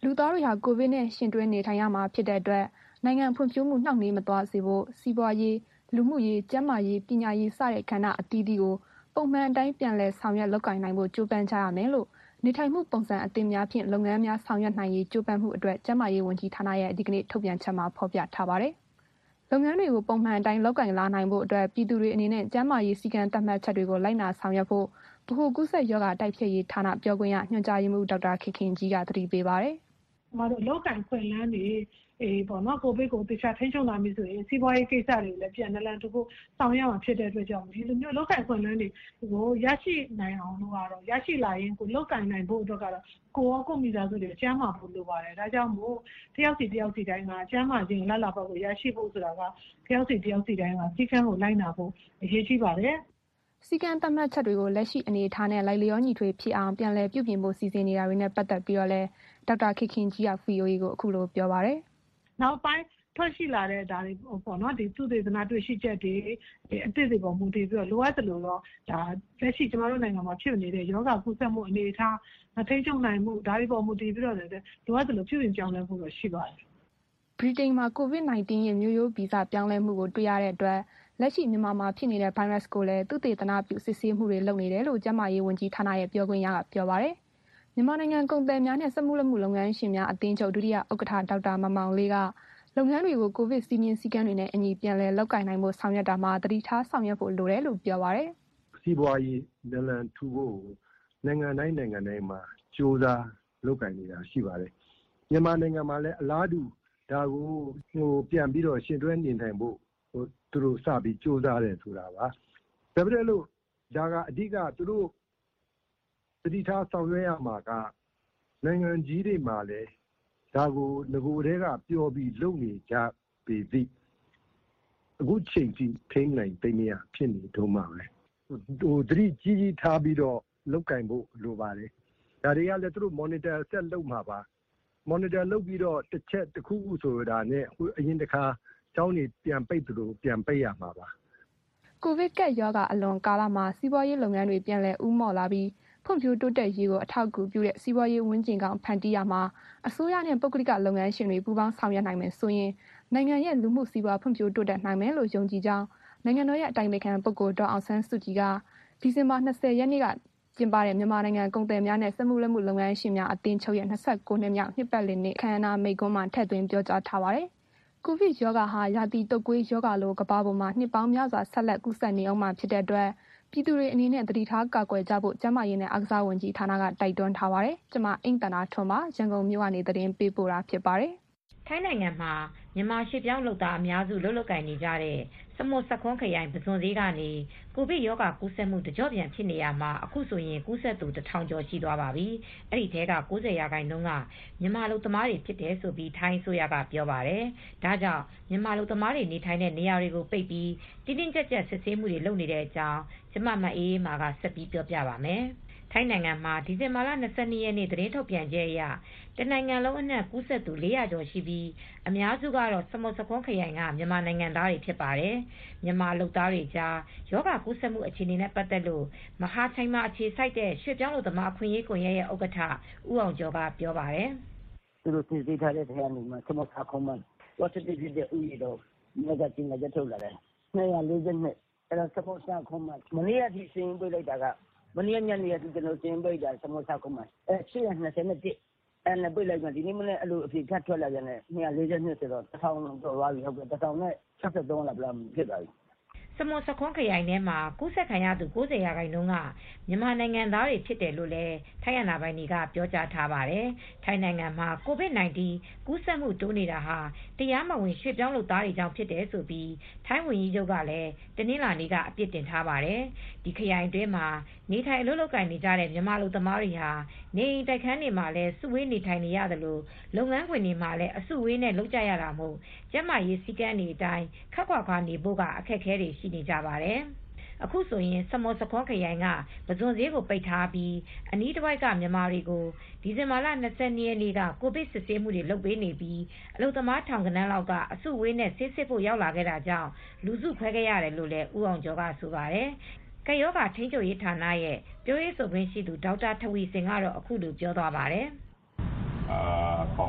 လူသားတွေဟာကိုဗစ်နဲ့ရှင်တွဲနေထိုင်ရမှာဖြစ်တဲ့အတွက်နိုင်ငံဖွံ့ဖြိုးမှုနှောင့်နှေးမသွားစေဖို့စီးပွားရေးလူမှုရေးကျန်းမာရေးပညာရေးစတဲ့ကဏ္ဍအသီးသီးကိုပုံမှန်အတိုင်းပြန်လည်ဆောင်ရွက်လုပ်ကိုင်နိုင်ဖို့ကြိုးပမ်းကြရမယ်လို့နေထိုင်မှုပုံစံအသစ်များဖြင့်လုပ်ငန်းများဆောင်ရွက်နိုင်ရေးကြိုးပမ်းမှုအတွက်ကျန်းမာရေးဝန်ကြီးဌာနရဲ့ဒီကနေ့ထုတ်ပြန်ချက်မှာဖော်ပြထားပါတယ်။လုပ်ငန်းတွေကိုပုံမှန်အတိုင်းလုပ်ကိုင်လာနိုင်ဖို့အတွက်ပြည်သူတွေအနေနဲ့ကျန်းမာရေးစည်းကမ်းသတ်မှတ်ချက်တွေကိုလိုက်နာဆောင်ရွက်ဖို့ဗဟိုကူးစက်ရောဂါတိုက်ဖျက်ရေးဌာနပြောခွင့်ရညွှန်ကြားရေးမှူးဒေါက်တာခင်ခင်ကြီးကသတိပေးပါတယ်။ကျမတို့လောက်ကင်ခွင့်လန်းတွေအေးပေါ့နော်ကိုဗစ်ကိုတခြားထိန်းချုပ်လာပြီဆိုရင်စီးပွားရေးကိစ္စတွေကိုလည်းပြန်နလန်တူဖို့ဆောင်ရွက်မှာဖြစ်တဲ့အတွက်ကြောင့်ဒီလိုမျိုးလောက်ကင်ခွင့်လန်းတွေကိုရရှိနိုင်အောင်လို့ကတော့ရရှိလာရင်ကိုလောက်ကင်နိုင်ဖို့အတွက်ကတော့ကိုရောကိုမိသားစုတွေကျန်းမာဖို့လိုပါတယ်ဒါကြောင့်မို့တယောက်စီတယောက်စီတိုင်းကကျန်းမာခြင်းလက်လာပေါက်ကိုရရှိဖို့ဆိုတာကတယောက်စီတယောက်စီတိုင်းကစည်းကမ်းကိုလိုက်နာဖို့အရေးကြီးပါတယ်စည်းကမ်းသတ်မှတ်ချက်တွေကိုလက်ရှိအနေအထားနဲ့လိုက်လျောညီထွေဖြစ်အောင်ပြန်လည်ပြုပြင်ဖို့စီစဉ်နေတာတွေနဲ့ပတ်သက်ပြီးတော့လည်းဒေါက်တာခင်ခင်ကြီးက ဗွီအိုအေ ကိုအခုလိုပြောပါတယ်နောက်ပိုင်းထွက်ရှိလာတဲ့ဒါတွေပေါ့နော်ဒီသုတေသနတွေ့ရှိချက်တွေအသစ်တွေပေါ်မူတည်ပြီးတော့လိုအပ်သလိုတော့ဒါလက်ရှိကျမတို့နိုင်ငံမှာဖြစ်နေတဲ့ယောဂကူးစက်မှုအနေအထားမထိန်းချုပ်နိုင်မှုဒါတွေပေါ်မူတည်ပြီးတော့လည်းလိုအပ်သလိုပြုပြင်ပြောင်းလဲမှုတော့ရှိပါတယ်ဗြိတိန်မှာကိုဗစ်နိုင်တင်းရဲ့မျိုးရိုးဗီဇပြောင်းလဲမှုကိုတွေ့ရတဲ့အတွက်လက်ရှိမြန်မာမှာဖြစ်နေတဲ့ဗိုင်းရပ်စ်ကိုလည်းသုတေသနပြုစစ်ဆေးမှုတွေလုပ်နေတယ်လို့ကျန်းမာရေးဝန်ကြီးဌာနရဲ့ပြောခွင့်ရကပြောပါတယ်မြန်မာနိုင်ငံကုန်သည်များနဲ့စက်မှုလက်မှုလုပ်ငန်းရှင်များအသင်းချုပ်ဒုတိယဥက္ကဋ္ဌဒေါက်တာမောင်မောင်လေးကလုပ်ငန်းတွေကိုကိုဗစ်စီးမြင်စည်းကမ်းတွေနဲ့အညီပြန်လည်လုပ်ကိုင်နိုင်ဖို့ဆောင်ရွက်တာမှာတတိထားဆောင်ရွက်ဖို့လိုတယ်လို့ပြောပါရယ်စီးပွားရေးနလန်ထူဖို့နိုင်ငံတိုင်းနိုင်ငံတိုင်းမှာစ조사လုပ်ကိုင်နေတာရှိပါတယ်မြန်မာနိုင်ငံမှာလည်းအလားတူဒါကိုဟိုပြန်ပြီးတော့ရှင်တွဲနေထိုင်ဖို့ဟိုသူတို့စပြီးစ조사တယ်ဆိုတာပါဒါပေမဲ့လို့ဒါကအဓိကသူတို့တတိထားဆောင်ရွက်ရမှာကနိုင်ငံကြီးတွေမှာလည်းဒါကိုငကိုတဲကပျော်ပြီးလုပ်နေကြပေသည်အခုချိန်ထိထိန်းနိုင်သိမရဖြစ်နေတော့မှာပဲဟိုတတိကြီးကြီးထားပြီးတော့လောက်ကင်ဖို့လိုပါတယ်ဒါတွေကလည်းသူတို့ monitor ဆက်လုပ်မှာပါ monitor လုပ်ပြီးတော့တစ်ချက်တစ်ခုခုဆိုတာနဲ့ဟိုအရင်တစ်ခါကျောင်းနေပြန်ပိတ်သလိုပြန်ပိတ်ရမှာပါကိုဗစ်ကပ်ရောဂါအလွန်ကာလမှာစီးပွားရေးလုပ်ငန်းတွေပြန်လည်ဦးမော့လာပြီးဖွံ့ဖြိုးတိုးတက်ရေးကိုအထောက်အကူပြုတဲ့စီးပွားရေးဝန်းကျင်ကောင်းဖန်တီးရမှာအစိုးရနဲ့ပုဂ္ဂလိကလုပ်ငန်းရှင်တွေပူးပေါင်းဆောင်ရွက်နိုင်မယ်ဆိုရင်နိုင်ငံရဲ့လူမှုစီးပွားဖွံ့ဖြိုးတိုးတက်နိုင်မယ်လို့ယုံကြည်ကြောင်းနိုင်ငံတော်ရဲ့အတိုင်ပင်ခံပုဂ္ဂိုလ်ဒေါ်အောင်ဆန်းစုကြည်ကဒီဇင်ဘာ၂၀ရက်နေ့ကကျင်းပတဲ့မြန်မာနိုင်ငံကုန်သည်များနဲ့စက်မှုလက်မှုလုပ်ငန်းရှင်များအသင်းချုပ်ရဲ့၂၉နှစ်မြောက်နှစ်ပတ်လည်နေ့အခမ်းအနားမိန့်ခွန်းမှာထည့်သွင်းပြောကြားထားပါတယ်။ကိုဗစ်ရောဂါဟာရာသီတုပ်ကွေးရောဂါလိုကမ္ဘာပေါ်မှာနှစ်ပေါင်းများစွာဆက်လက်ကူးစက်နေအောင်မှာဖြစ်တဲ့အတွက်ပြည်သူတွေအနေနဲ့သတိထားကာကွယ်ကြဖို့ကျန်းမာရေးနဲ့အားကစားဝန်ကြီးဌာနကတိုက်တွန်းထားပါတယ်။ကျွန်မအိမ်တနာထွန်းပါရန်ကုန်မြို့ကနေသတင်းပေးပို့တာဖြစ်ပါတယ်။ထိုင်းနိုင်ငံမှာမြန်မာရွှေပြောင်းလုပ်သားအများစုလှုပ်လှုပ်ကိုင်နေကြတဲ့စမွတ်စခွန်းခရိုင်ပဇွန်ဈေးကနေကိုဗစ်ရောဂါကူးစက်မှုတကြော့ပြန်ဖြစ်နေရမှာအခုဆိုရင်ကူးစက်သူတစ်ထောင်ကျော်ရှိသွားပါပြီ။အဲ့ဒီထဲက၉၀ရာခိုင်နှုန်းကမြန်မာလူသမားတွေဖြစ်တယ်ဆိုပြီးထိုင်းဆိုရကပြောပါတယ်။ဒါကြောင့်မြန်မာလူသမားတွေနေထိုင်တဲ့နေရာတွေကိုပိတ်ပြီးတင်းတင်းကြပ်ကြပ်စစ်ဆေးမှုတွေလုပ်နေတဲ့အကြောင်းကျမမအေးမာကဆက်ပြီးပြောပြပါမယ်။ထိုင်းနိုင်ငံမှာဒီဇင်ဘာလ၂၂ရက်နေ့သတင်းထုတ်ပြန်ချက်အရတနိုင်ငံလုံးအနှံ့ကူးစက်သူ၄ရာကျော်ရှိပြီးအများစုကတော့စမုတ်စခွန်းခရိုင်ကမြန်မာနိုင်ငံသားတွေဖြစ်ပါတယ်။မြန်မာလူသားတွေကြားယောဂကူးစက်မှုအခြေအနေနဲ့ပတ်သက်လို့မဟာချိုင်မှာအခြေစိုက်တဲ့ရွှေပြောင်းလူသမားအခွင့်အရေးကွန်ရက်ရဲ့ဥက္ကဋ္ဌဦးအောင်ကျော်ကပြောပါတယ်။သူတို့သိသိထားတဲ့တရားနေမှာစမုတ်စခွန်းမှာ positive ဖြစ်တဲ့ဥယျာဉ်တော့ငါကတင်ကြထုတ်လာတယ်။၂၄၂အဲ့တော့စမုတ်စခွန်းမှာမနေ့ကဒီစင်းပေးလိုက်တာကမနေ့ညနေကကျွန်တော်စင်းပိတ်တာစမုတ်စခွန်းမှာအဲ၈၂၁အဲ့နဲ့ပိတ်လိုက်မှဒီနေ့မနေ့အဲ့လိုအဖြစ်ထပ်ထွက်လာကြတယ်၂၄၂ဆိုတော့တစ်ထောင်တော့သွားပြီဟုတ်ကဲ့တစ်ထောင်နဲ့၆၃လောက်လာဖြစ်သွားပြီစမွတ်စခွန်းခရိုင်ထဲမှာကူးစက်ခံရသူ၉၀ရာခိုင်နှုန်းကမြန်မာနိုင်ငံသားတွေဖြစ်တယ်လို့လည်းထိုင်းအာဏာပိုင်တွေကပြောကြားထားပါတယ်။ထိုင်းနိုင်ငံမှာကိုဗစ် ၁၉ ကူးစက်မှုတိုးနေတာဟာတရားမဝင်ရွှေ့ပြောင်းလုပ်သားတွေကြောင့်ဖြစ်တယ်ဆိုပြီးထိုင်းဝန်ကြီးချုပ်ကလည်းတနင်္လာနေ့ကအပြစ်တင်ထားပါတယ်။ဒီခရိုင်တွင်းမှာနေထိုင်အလုပ်လုပ်ကိုင်နေကြတဲ့မြန်မာလူသမားတွေဟာနေအိမ်တိုက်ခန်းတွေမှာလည်းစုဝေးနေထိုင်နေရတယ်လို့လုပ်ငန်းခွင်တွေမှာလည်းအစုဝေးနဲ့လုပ်ကြရတာမို့ကျန်းမာရေးစည်းကမ်းတွေအတိုင်းခက်ခွာခွာနေဖို့ကအခက်အခဲတွေရှိနေကြပါတယ်။အခုဆိုရင်စမောစခွန်းခရိုင်ကပဇွန်ဈေးကိုပိတ်ထားပြီးအနီးတစ်ဝိုက်ကမြန်မာတွေကိုဒီဇင်ဘာလ၂၂ရက်နေ့ကကိုဗစ်စစ်ဆေးမှုတွေလုပ်ပေးနေပြီးအလုပ်သမားထောင်ကနန်းလောက်ကအစုဝေးနဲ့ဆေးစစ်ဖို့ရောက်လာခဲ့တာကြောင့်လူစုခွဲခဲ့ရတယ်လို့လည်းဦးအောင်ကျော်ကဆိုပါတယ်။ကယောဂထိန်းချုပ်ရေးဌာနရဲ့ပြောရေးဆိုခွင့်ရှိသူဒေါက်တာထဝီစင်ကတော့အခုလိုပြောသွားပါတယ်။အာ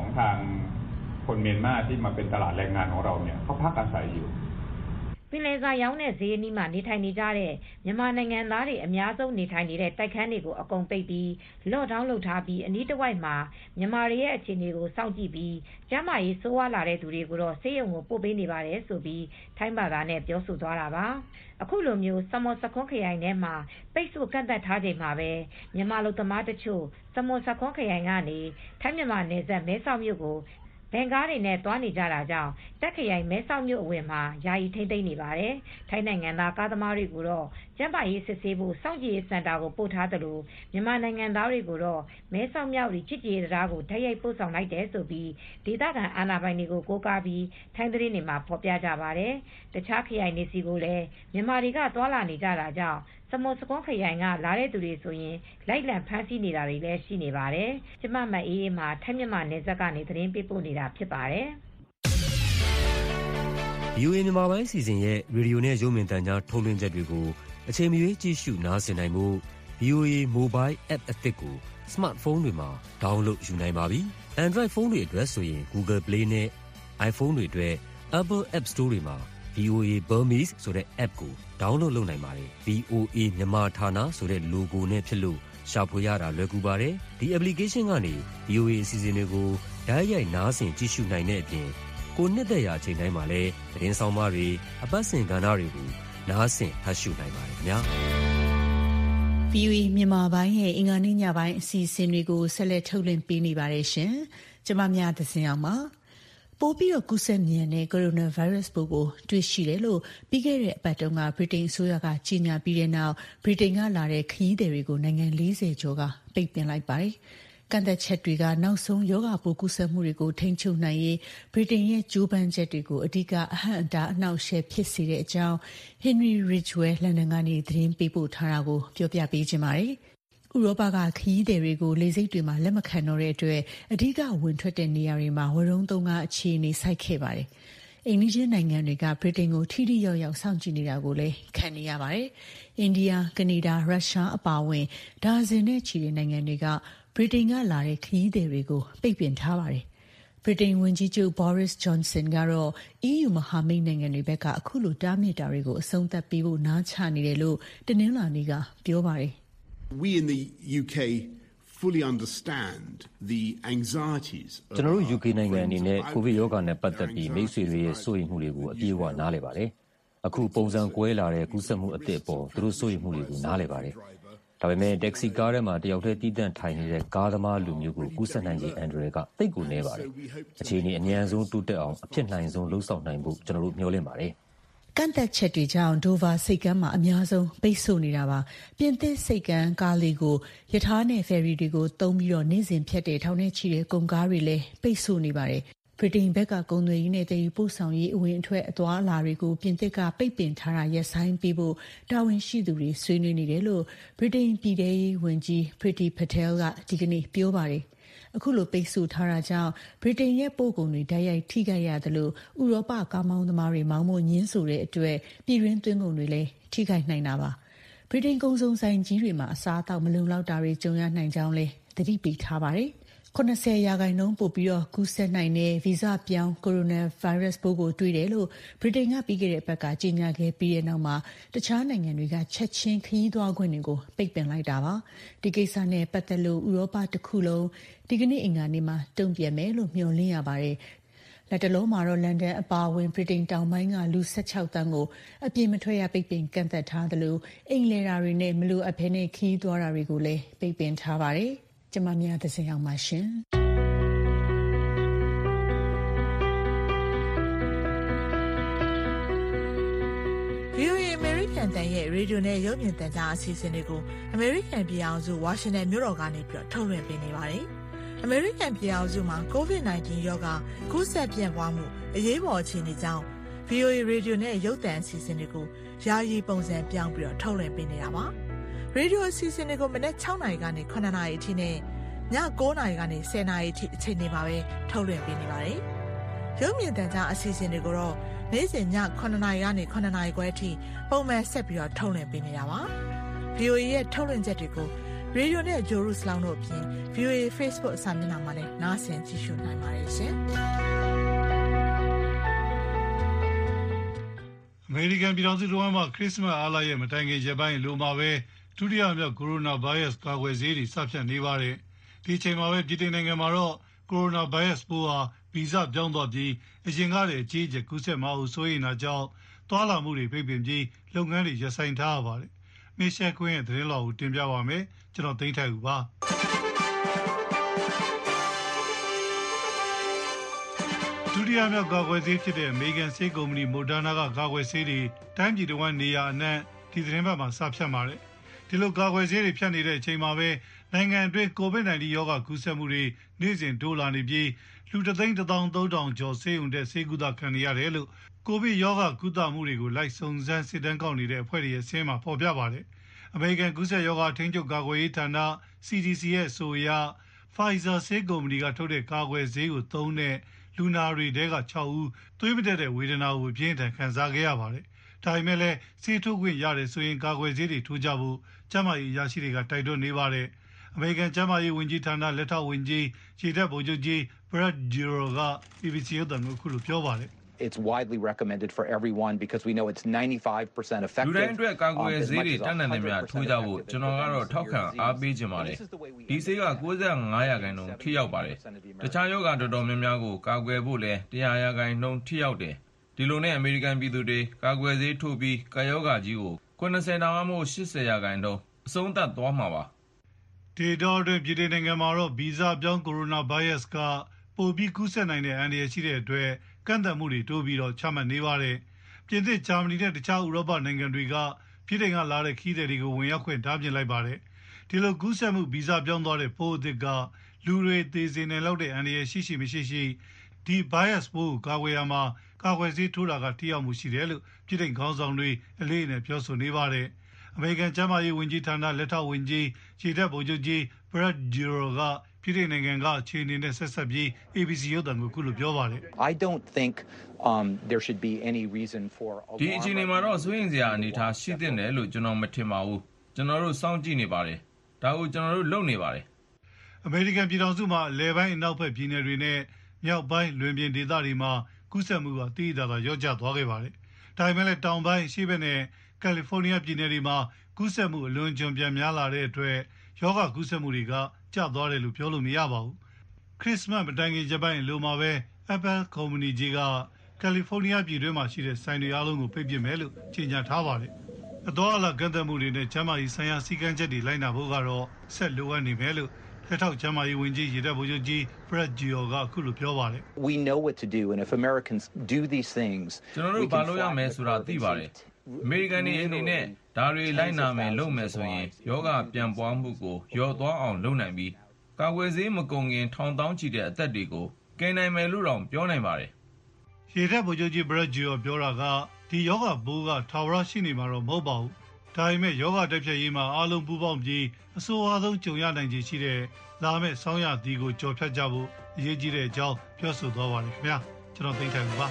คนเมียนมาที่มาเป็นตลาดแรงงานของเราเนี่ยเขาพักอาศัยอยู่ပင်လယ်စာရောင်းတဲ့ဈေးအနီးမှာနေထိုင်နေကြတဲ့မြန်မာနိုင်ငံသားတွေအများဆုံးနေထိုင်နေတဲ့တိုက်ခန်းတွေကိုအကုန်ပိတ်ပြီးလော့ဒေါင်းလုပ်ထားပြီးအနီးတစ်ဝိုက်မှာမြန်မာတွေရဲ့အခြေအနေကိုစောင့်ကြည့်ပြီးကျန်းမာရေးဆိုးဝါးလာတဲ့သူတွေကိုတော့ဆေးရုံကိုပို့ပေးနေပါတယ်ဆိုပြီးထိုင်းဘာသာနဲ့ပြောဆိုသွားတာပါအခုလိုမျိုးစမော်စခွန်းခရိုင်ထဲမှာပိတ်ဆို့ကန့်သတ်ထားချိန်မှာပဲမြန်မာလူသမားတချို့စမော်စခွန်းခရိုင်ကနေထိုင်းမြန်မာနယ်စပ်မဲဆောက်မြို့ကိုဘန်ကားတွေနဲ့သွားနေကြတာကြောင့်တက်ခရိုင်မဲဆောက်မြို့အဝင်မှာယာယီထိမ့်သိမ်းနေပါတယ်။ထိုင်းနိုင်ငံသားကားသမားတွေကိုတော့ကျန်းမာရေးစစ်ဆေးဖို့စောင့်ကြည့်ရေးစင်တာကိုပို့ထားသလိုမြန်မာနိုင်ငံသားတွေကိုတော့မဲဆောက်မြို့ရီချစ်ကြည်ရေးတရားကိုတိုက်ရိုက်ပို့ဆောင်လိုက်တယ်ဆိုပြီးဒေသခံအာဏာပိုင်တွေကိုကိုးကားပြီးထိုင်းသတင်းတွေမှာဖော်ပြကြပါတယ်။တခြားခရိုင်တွေစီကိုလည်းမြန်မာတွေကသွားလာနေကြတာကြောင့်စမော်စကွန်ခရိုင်ကလာတဲ့သူတွေဆိုရင်လိုက်လံဖမ်းဆီးနေတာတွေလည်းရှိနေပါတယ်။ကျမမအေးအေးမှာထိုင်းမြန်မာနယ်စပ်ကနေသတင်းပေးပို့နေတာဖြစ်ပါတယ်။ဗွီအိုအေ မြန်မာပိုင်းစီစဉ်ရဲ့ရေဒီယိုနဲ့ရုပ်မြင်သံကြားထုတ်လွှင့်ချက်တွေကိုအချိန်မရွေးကြည့်ရှုနားဆင်နိုင်ဖို့ ဗွီအိုအေ Mobile App အသစ်ကို Smartphone တွေမှာ download ယူနိုင်ပါပြီ။ Android ဖုန်းတွေအတွက်ဆိုရင် Google Play နဲ့ iPhone တွေအတွက် Apple App Store တွေမှာ ဗွီအိုအေ Burmese ဆိုတဲ့ app ကို download လုပ်နိုင်ပါတယ်။ ဗွီအိုအေ မြန်မာဌာနဆိုတဲ့ logo နဲ့ဖြစ်လို့ရှာဖွေရတာလွယ်ကူပါတယ်။ဒီ application ကနေ ဗွီအိုအေအစီအစဉ်တွေကိုတိုက်ရိုက်နားဆင်ကြည့်ရှုနိုင်တဲ့အပြင်ကိုနှစ်သက်ရာအချိန်တိုင်းမှာလည်းသတင်းဆောင်မတွေအပတ်စဉ်ကဏ္ဍတွေကိုနားဆင်ဖတ်ရှုနိုင်ပါတယ်ခင်ဗျာ။ ဗွီအိုအေမြန်မာပိုင်းရဲ့အင်္ဂါနေ့ညပိုင်းအစီအစဉ်တွေကိုဆက်လက်ထုတ်လွှင့်ပေးနေပါတယ်ရှင်။ကျွန်မများသဇင်အောင်ပါ။ပိုးပြီးတော့ကူးစက်မြန်တဲ့ကိုရိုနာဗိုင်းရပ်စ်ပိုးကိုတွေ့ရှိတယ်လို့ပြီးခဲ့တဲ့အပတ်တုန်းကဗြိတိန်အစိုးရကကြေညာပြီးတဲ့နောက်ဗြိတိန်ကလာတဲ့ခရီးသည်တွေကိုနိုင်ငံလေးဆယ်ကျော်ကပိတ်ပင်လိုက်ပါတယ်။ကန့်သက်ချက်တွေကနောက်ဆုံးရောဂါပိုးကူးစက်မှုတွေကိုထိန်းချုပ်နိုင်ရေးဗြိတိန်ရဲ့ကြိုးပမ်းချက်တွေကိုအဓိကအဟန့်အတားအနှောက်အယှက်ဖြစ်စေတဲ့အကြောင်း Henry Ridgwell လန်ဒန်ကနေသတင်းပေးပို့ထားတာကိုပြောပြပေးချင်ပါတယ်။ဥရောပကခရီးသည်တွေကိုလေဆိပ်တွေမှာလက်မခံတော့တဲ့အတွက်အဓိကဝင်ထွက်တဲ့နေရာတွေမှာဝရုံးသုံးကားအခြေအနေစိုက်ခဲ့ပါတယ်။အိန္ဒိယနိုင်ငံတွေကဗြိတိန်ကိုထိထိရောက်ရောက်စောင့်ကြည့်နေတာကိုလည်းခံနေရပါတယ်။အိန္ဒိယ၊ကနေဒါ၊ရုရှားအပါအဝင်ဒါဇင်နဲ့ချီတဲ့နိုင်ငံတွေကဗြိတိန်ကလာတဲ့ခရီးသည်တွေကိုပိတ်ပင်ထားပါတယ်။ဗြိတိန်ဝန်ကြီးချုပ် Boris Johnson ကတော့ အီးယူ မဟာမိတ်နိုင်ငံတွေဘက်ကအခုလိုတားမြစ်တာတွေကိုအဆုံးသတ်ပေးဖို့နားချနေတယ်လို့တနင်္လာနေ့ကပြောပါတယ်။ We in the U K fully understand the anxieties ကျွန်တော်တို့ ယူကေ နိုင်ငံအနေနဲ့ကိုဗစ်ရောဂါနဲ့ပတ်သက်ပြီးမိတ်ဆွေတွေရဲ့စိုးရိမ်မှုတွေကိုအပြည့်အဝနားလည်ပါတယ်။အခုပုံစံကွဲလာတဲ့ကူးစက်မှုအသစ်အပေါ်သူတို့စိုးရိမ်မှုတွေကိုနားလည်ပါတယ်။ဒါပေမဲ့တက္ကစီကားထဲမှာတယောက်တည်းတီးတန့်ထိုင်နေတဲ့ကားသမားလူမျိုးကိုကူးစက်နိုင်ခြေအန္တရာယ်ကသိပ်ကိုနည်းပါတယ်။အခြေအနေအမြန်ဆုံးတိုးတက်အောင်အဖြစ်နိုင်ဆုံးလှုံ့ဆော်နိုင်ဖို့ကျွန်တော်တို့မျှော်လင့်ပါတယ်။ကန့်သက်ချက်တွေကြောင့်ဒိုဗာစိတ်ကမ်းမှာအများဆုံးပိတ်ဆို့နေတာပါပြင်သစ်စိတ်ကမ်းကားလေးကိုယထာနဲ့ဖယ်ရီတွေကိုသုံးပြီးတော့နေ့စဉ်ဖြတ်တဲ့ထောင်ထဲချီတဲ့ကုန်ကားတွေလည်းပိတ်ဆို့နေပါတယ်ဗြိတိန်ဘက်ကကုန်သွယ်ရေးနဲ့တည်ယူပို့ဆောင်ရေးအဝင်အထွက်အသွားအလာတွေကိုပြင်သစ်ကပိတ်ပင်ထားတာရပ်ဆိုင်းပေးဖို့တာဝန်ရှိသူတွေဆွေးနွေးနေတယ်လို့ဗြိတိန်ပြည်ထောင်ရေးဝန်ကြီး Priti Patel ကဒီကနေ့ပြောပါတယ်အခုလိုပိတ်ဆို့ထားတာကြောင့်ဗြိတိန်ရဲ့ပို့ကုန်တွေတိုက်ရိုက်ထိခိုက်ရတယ်လို့ဥရောပကားမောင်းသမားတွေမောင်းဖို့ညှင်းဆိုတဲ့အတွက်ပြည်တွင်းသွင်းကုန်တွေလည်းထိခိုက်နိုင်တာပါဗြိတိန်ကုန်စုံဆိုင်ကြီးတွေမှာအစားအသောက်မလုံလောက်တာတွေကြုံရနိုင်ကြောင်းလည်းသတိပေးထားပါတယ်ခုနှစ်ဆယ်ရာခိုင်နှုန်းပို့ပြီးတော့ကူးစက်နိုင်တဲ့ဗီဇပြောင်းကိုရိုနာဗိုင်းရပ်စ်ပိုးကိုတွေ့တယ်လို့ဗြိတိန်ကပြီးခဲ့တဲ့အပတ်ကကြေညာခဲ့ပြီးတဲ့နောက်မှာတခြားနိုင်ငံတွေကချက်ချင်းခရီးသွားခွင့်တွေကိုပိတ်ပင်လိုက်တာပါဒီကိစ္စနဲ့ပတ်သက်လို့ဥရောပတစ်ခုလုံးဒီကနေ့အင်္ဂါနေ့မှာတုံ့ပြန်မယ်လို့မျှော်လင့်ရပါတယ်လက်တလုံးမှာတော့လန်ဒန်အပါအဝင်ဗြိတိန်တောင်ပိုင်းကလူ၁၆တန်းကိုအပြင်မထွက်ရပိတ်ပင်ကန့်သက်ထားသလိုအိမ်လည်တာတွေနဲ့မလိုအပ်ဘဲနဲ့ခရီးသွားတာတွေကိုလည်းပိတ်ပင်ထားပါတယ်ကျမများသစင်အောင်ပါရှင်ဗွီအိုအေအမေရိကန်တန်ရဲ့ရေဒီယိုနဲ့ရုပ်မြင်သံကြားအစီအစဉ်တွေကိုအမေရိကန်ပြည်အောင်စုဝါရှင်တန်မြို့တော်ကနေပြီးတော့ထုတ်လွှင့်ပေးနေပါတယ်။အမေရိကန်ပြည်အောင်စုမှာ ကိုဗစ်၁၉ ရောဂါကူးစက်ပြန့်ပွားမှုအရေးပေါ်အခြေအနေကြောင့် ဗွီအိုအေရေဒီယိုနဲ့ရုပ်သံအစီအစဉ်တွေကိုယာယီပုံစံပြောင်းပြီးတော့ထုတ်လွှင့်ပေးနေတာပါ။ရေဒီယိုအစီအစဉ်တွေကိုမနက်၆နာရီကနေ၇နာရီအထိနဲ့ည၉နာရီကနေ၁၀နာရီအထိအချိန်တွေမှာပဲထုတ်လွှင့်ပေးနေပါတယ်။ရုပ်မြင်သံကြားအစီအစဉ်တွေကိုတော့နေ့စဉ်ည9နာရီကနေ9နာရီခွဲအထိပုံမှန်ဆက်ပြီးတော့ထုတ်လွှင့်ပေးနေတာပါ။ ဗွီအိုအေ ရဲ့ထုတ်လွှင့်ချက်တွေကိုရေဒီယိုနဲ့ဂျိုရုစလောင်းတို့အပြင် ဗွီအိုအေ Facebook အစာမျက်နှာမှာလည်းနားဆင်ကြည့်ရှုနိုင်ပါတယ်ရှင်။မေရိကန်ပြည်ထောင်စုတစ်ဝန်းမှာခရစ်စမတ်အားလပ်ရက်မတိုင်ခင်ရက်ပိုင်းလိုမှာပဲဒုတိယမြောက်ကိုရိုနာဗိုင်းရပ်စ်ကာကွယ်ဆေးတွေစဖြတ်နေပါတယ်ဒီချိန်မှာပဲပြည်ထောင်နိုင်ငံမှာတော့ကိုရိုနာဗိုင်းရပ်စ်ပိုးဟာဗီဇပြောင်းသွားပြီးအရင်ကတည်းကအကြီးအကျယ်ကူးစက်မှာကိုစိုးရိမ်တာကြောင့်သွားလာမှုတွေဖိတ်ပင်ပြီးလုပ်ငန်းတွေရပ်ဆိုင်းထားရပါတယ်မစ်ရှယ်ကွင်းရဲ့သတင်းလွှာကိုတင်ပြပါမယ်ကျွန်တော်သိန်းထိုက်ဦးပါဒုတိယမြောက်ကာကွယ်ဆေးဖြစ်တဲ့အမေရိကန်ဆေးကုမ္ပဏီမိုဒါနာကကာကွယ်ဆေးတွေတိုင်းပြည်တစ်ဝန်းနေရာအနှံ့ဒီသတင်းပတ်မှာစဖြတ်ပါတယ်ဒီလိုကာကွယ်ဆေးတွေဖြတ်နေတဲ့အချိန်မှာပဲနိုင်ငံအတွင်းကိုဗစ်-19 ရောဂါကူးစက်မှုတွေနေ့စဉ်တိုးလာနေပြီးလူတစ်သိန်းတစ်သောင်းသုံးထောင်ကျော်ဆေးရုံတက်ဆေးကုသခံနေရတယ်လို့ကိုဗစ်ရောဂါကုသမှုတွေကိုလိုက်စုံစမ်းစစ်တမ်းကောက်နေတဲ့အဖွဲ့ရဲ့အစည်းအဝေးမှာဖော်ပြပါတယ်အမေရိကန်ကူးစက်ရောဂါထိန်းချုပ်ကာကွယ်ရေးဌာန C D C ရဲ့ဆိုအရ Pfizer ဆေးကုမ္ပဏီကထုတ်တဲ့ကာကွယ်ဆေးကိုသုံးတဲ့လူနာတွေထဲက၆ဦးသွေးမတက်တဲ့ဝေဒနာကိုပြင်းထန်ခံစားခဲ့ရပါတယ်ဒါပေမဲ့လည်းဆေးထိုးခွင့်ရတယ်ဆိုရင်ကာကွယ်ဆေးတွေထိုးကြဖို့ကျန်းမာရေးအရာရှိတွေကတိုက်တွန်းနေပါတယ်အမေရိကန်ကျန်းမာရေးဝန်ကြီးဌာနလက်ထောက်ဝန်ကြီးရေတပ်ဗိုလ်ချုပ်ကြီး Brett Giroir က A B C ရုပ်သံကိုအခုလိုပြောပါတယ် It's widely recommended for everyone because we know it's ninety-five percent effective. လူတိုင်းအတွက်ကာကွယ်ဆေးတွေတန်းတန်းနဲ့များထိုးကြဖို့ကျွန်တော်ကတော့ထောက်ခံအားပေးခြင်းပါတယ်။ဒီဆေးက၉၅ရာခိုင်နှုန်းထိရောက်ပါတယ်။တခြားရောဂါတော်တော်များများကိုကာကွယ်ဖို့လည်း၁၀၀ရာခိုင်နှုန်းထိရောက်တယ်။ဒီလိုနဲ့အမေရိကန်ပြည်သူတွေကာကွယ်ဆေးထိုးပြီးကာရောဂါကြီးကို၉၀တောင်မှမဟုတ်၈၀ရာခိုင်နှုန်းအဆုံးသတ်သွားမှာပါ။ဒေတာတွင်ပြည်ထောင်နိုင်ငံမှာတော့ဗီဇပြောင်းကိုရိုနာဗိုင်းရပ်စ်ကပိုပြီးကူးစက်နိုင်တဲ့အန္တရာယ်ရှိတဲ့အတွက်ကန့်သတ်မှုတွေတိုးပြီးတော့ချမှတ်နေပါတယ်။ပြင်သစ်၊ဂျာမနီနဲ့တခြားဥရောပနိုင်ငံတွေကပြည်ထောင်ကလာတဲ့ခီးသည်တွေကိုဝင်ရောက်ခွင့်တားမြစ်လိုက်ပါတယ်။ဒီလိုကူးစက်မှုဗီဇပြောင်းသွားတဲ့ပိုးအသစ်ကလူတွေသေစေနိုင်လောက်တဲ့အန္တရာယ်ရှိရှိမရှိရှိဒီဗိုင်းရပ်စ်ပိုးကိုကာကွယ်ရမှာကာကွယ်ဆေးထိုးတာကထိရောက်မှုရှိတယ်လို့ပြည်ထောင်ခေါင်းဆောင်တွေအလေးအနက်ပြောဆိုနေပါတယ်။အမေရိကန်ကျန်းမာရေးဝန်ကြီးဌာနလက်ထောက်ဝန်ကြီးရေတပ်ဗိုလ်ချုပ်ကြီး Brett Giroir ကပြည်ထောင်နိုင်ငံကအခြေအနေနဲ့ဆက်ဆက်ပြီး A B C ရုပ်သံကိုခုလိုပြောပါတယ် I don't think um there should be any reason for ဒီအခြေအနေမှာတော့စိုးရိမ်စရာအနေထားရှိသင့်တယ်လို့ကျွန်တော်မထင်ပါဘူးကျွန်တော်တို့စောင့်ကြည့်နေပါတယ်ဒါကိုကျွန်တော်တို့လုပ်နေပါတယ်အမေရိကန်ပြည်ထောင်စုမှာအလဲပိုင်းအနောက်ဘက်ပြည်နယ်တွေနဲ့မြောက်ပိုင်းလွင်ပြင်ဒေသတွေမှာကူးစက်မှုကတိတိကျကျရော့ကျသွားခဲ့ပါတယ်ဒါပေမဲ့လည်းတောင်ပိုင်းရှေ့ဘက်နဲ့ကယ်လီဖိုးနီးယားပြည်နယ်တွေမှာကူးစက်မှုအလွန်ကျွံပြန်များလာတဲ့အတွက်ရောဂါကူးစက်မှုတွေကကျသွားတယ်လို့ပြောလို့မရပါဘူးခရစ်စမတ်မတိုင်ခင်ရက်ပိုင်းလိုမှာပဲ Apple ကုမ္ပဏီကြီးကကယ်လီဖိုးနီးယားပြည်တွင်းမှာရှိတဲ့ဆိုင်တွေအားလုံးကိုပိတ်ပစ်မယ်လို့ကြေညာထားပါတယ်အသွားအလာကန့်သတ်မှုတွေနဲ့ကျန်းမာရေးဆိုင်ရာစည်းကမ်းချက်တွေလိုက်နာဖို့ကတော့ဆက်လိုအပ်နေမယ်လို့လက်ထောက်ကျန်းမာရေးဝန်ကြီးရေတပ်ဗိုလ်ချုပ်ကြီး Brett Giroir ကအခုလိုပြောပါတယ် We know what to do and if Americans do these things ကျွန်တော်တို့ဘာလို့ရမယ်ဆိုတာသိပါတယ်အမေရိကန်တွေအနေနဲ့ဒါတွေလိုက်နာမယ်လုပ်မယ်ဆိုရင်ယောဂပြန်ပွားမှုကိုရော့သွားအောင်လုပ်နိုင်ပြီးကာကွယ်ဆေးမကုန်ခင်ထောင်တောင်းချီတဲ့အသက်တွေကိုကယ်နိုင်မယ်လို့တော့ပြောနိုင်ပါတယ်ရေတပ်ဗိုလ်ချုပ်ကြီး Brett Giroir ပြောတာကဒီယောဂဘိုးကထာဝရရှိနေမှာတော့မဟုတ်ပါဘူးဒါပေမဲ့ယောဂတက်ဖြတ်ရေးမှာအားလုံးပူးပေါင်းပြီးအဆိုအဆုံးကြုံရနိုင်ခြေရှိတဲ့လာမယ့်ဆောင်းရာသီကိုကြော်ဖြတ်ကြဖို့အရေးကြီးတဲ့အကြောင်းပြောဆိုသွားပါတယ်ခင်ဗျာကျွန်တော်သိထိုင်ပါ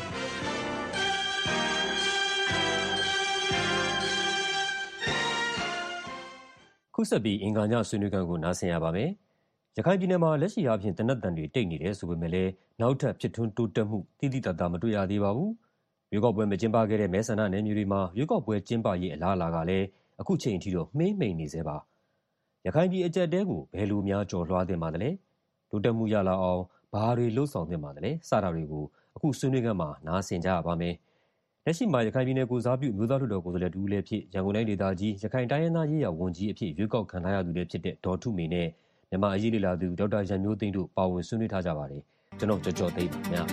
ခုဆက်ပြီးအင်္ဂါညဆွေးနွေးခန်းကိုနားဆင်ရပါမယ်။ရခိုင်ပြည်နယ်မှာလက်ရှိအားဖြင့်တနက်တန်တွေတိတ်နေတယ်ဆိုပေမဲ့လည်းနောက်ထပ်ဖြစ်ထွန်းတိုးတက်မှုတိတိတတ်တာမတွေ့ရသေးပါဘူး။ရွေးကောက်ပွဲမကျင်းပခဲ့တဲ့မဲဆန္ဒနယ်မြေတွေမှာရွေးကောက်ပွဲကျင်းပရေးအလားအလာကလည်းအခုချိန်ထိတော့မှေးမှိန်နေသေးပါ။ရခိုင်ပြည်အကြက်တဲကိုဘယ်လိုများကြော်လွှားသင့်ပါသလဲ။တိုးတက်မှုရလာအောင်ဘာတွေလှုပ်ဆောင်သင့်ပါသလဲ။စတာတွေကိုအခုဆွေးနွေးခန်းမှာနားဆင်ကြရပါမယ်။လက်ရှိမှာရခိုင်ပြည်နယ်ကိုစားပြုအမျိုးသားလွှတ်တော်ကိုယ်စားလှယ်တူဦးလည်းဖြစ်ရန်ကုန်တိုင်းဒေသကြီးရခိုင်တိုင်းရင်းသားရေးရာဝန်ကြီးအဖြစ်ရွေးကောက်ခံထားရသူလည်းဖြစ်တဲ့ဒေါ်ထုမေနဲ့မြန်မာအရေးလေလာသူဒေါက်တာရန်မျိုးသိန်းတို့ပါဝင်ဆွေးနွေးထားကြပါတယ်ကျွန်တော်ကြော်ကြော်သိပါခင်ဗျာ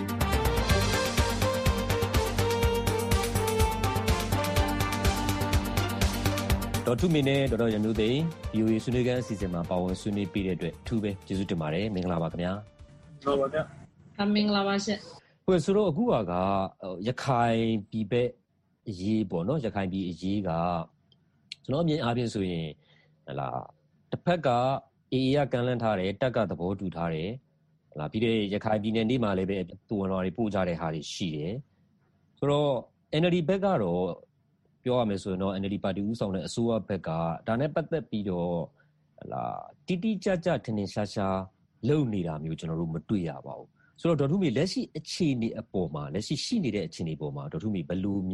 ဒေါ်ထုမေနဲ့ဒေါက်တာရန်မျိုးသိန်း ဗီအိုအေ ဆွေးနွေးခန်းအစီအစဉ်မှာပါဝင်ဆွေးနွေးပေးတဲ့အတွက်အထူးပဲကျေးဇူးတင်ပါတယ်မင်္ဂလာပါခင်ဗျာဟုတ်ပါဗျာမင်္ဂလာပါရှင်ဟုတ်ဆိုတော့အခုကရခိုင်ပြည်ဘက်အရေးပေါ့နော်ရခိုင်ပြည်အရေးကကျွန်တော်အမြင်အားဖြင့်ဆိုရင်ဟလာတစ်ဖက်ကအေအေကကန်လန်းထားတယ်တက်ကသဘောတူထားတယ်ဟလာပြီးတဲ့ရခိုင်ပြည်နယ်နေ့မှာလည်းပဲတူဝန်တော်တွေပို့ကြတဲ့ဟာတွေရှိတယ်ဆိုတော့ N L D ဘက်ကတော့ပြောရမယ်ဆိုရင်တော့ N L D ပါတီဦးဆောင်တဲ့အစိုးရဘက်ကဒါနဲ့ပတ်သက်ပြီးတော့ဟလာတိတိကျကျထင်ထင်ရှားရှားလုပ်နေတာမျိုးကျွန်တော်တို့မတွေ့ရပါဘူးဆိုတော့ဒေါ်ထုမေလက်ရှိအခြေအနေအပေါ်မှာလက်ရှိရှိနေတဲ့အခြေအနေပေါ်မှာဒေါ်ထုမေဘယ်လိုများ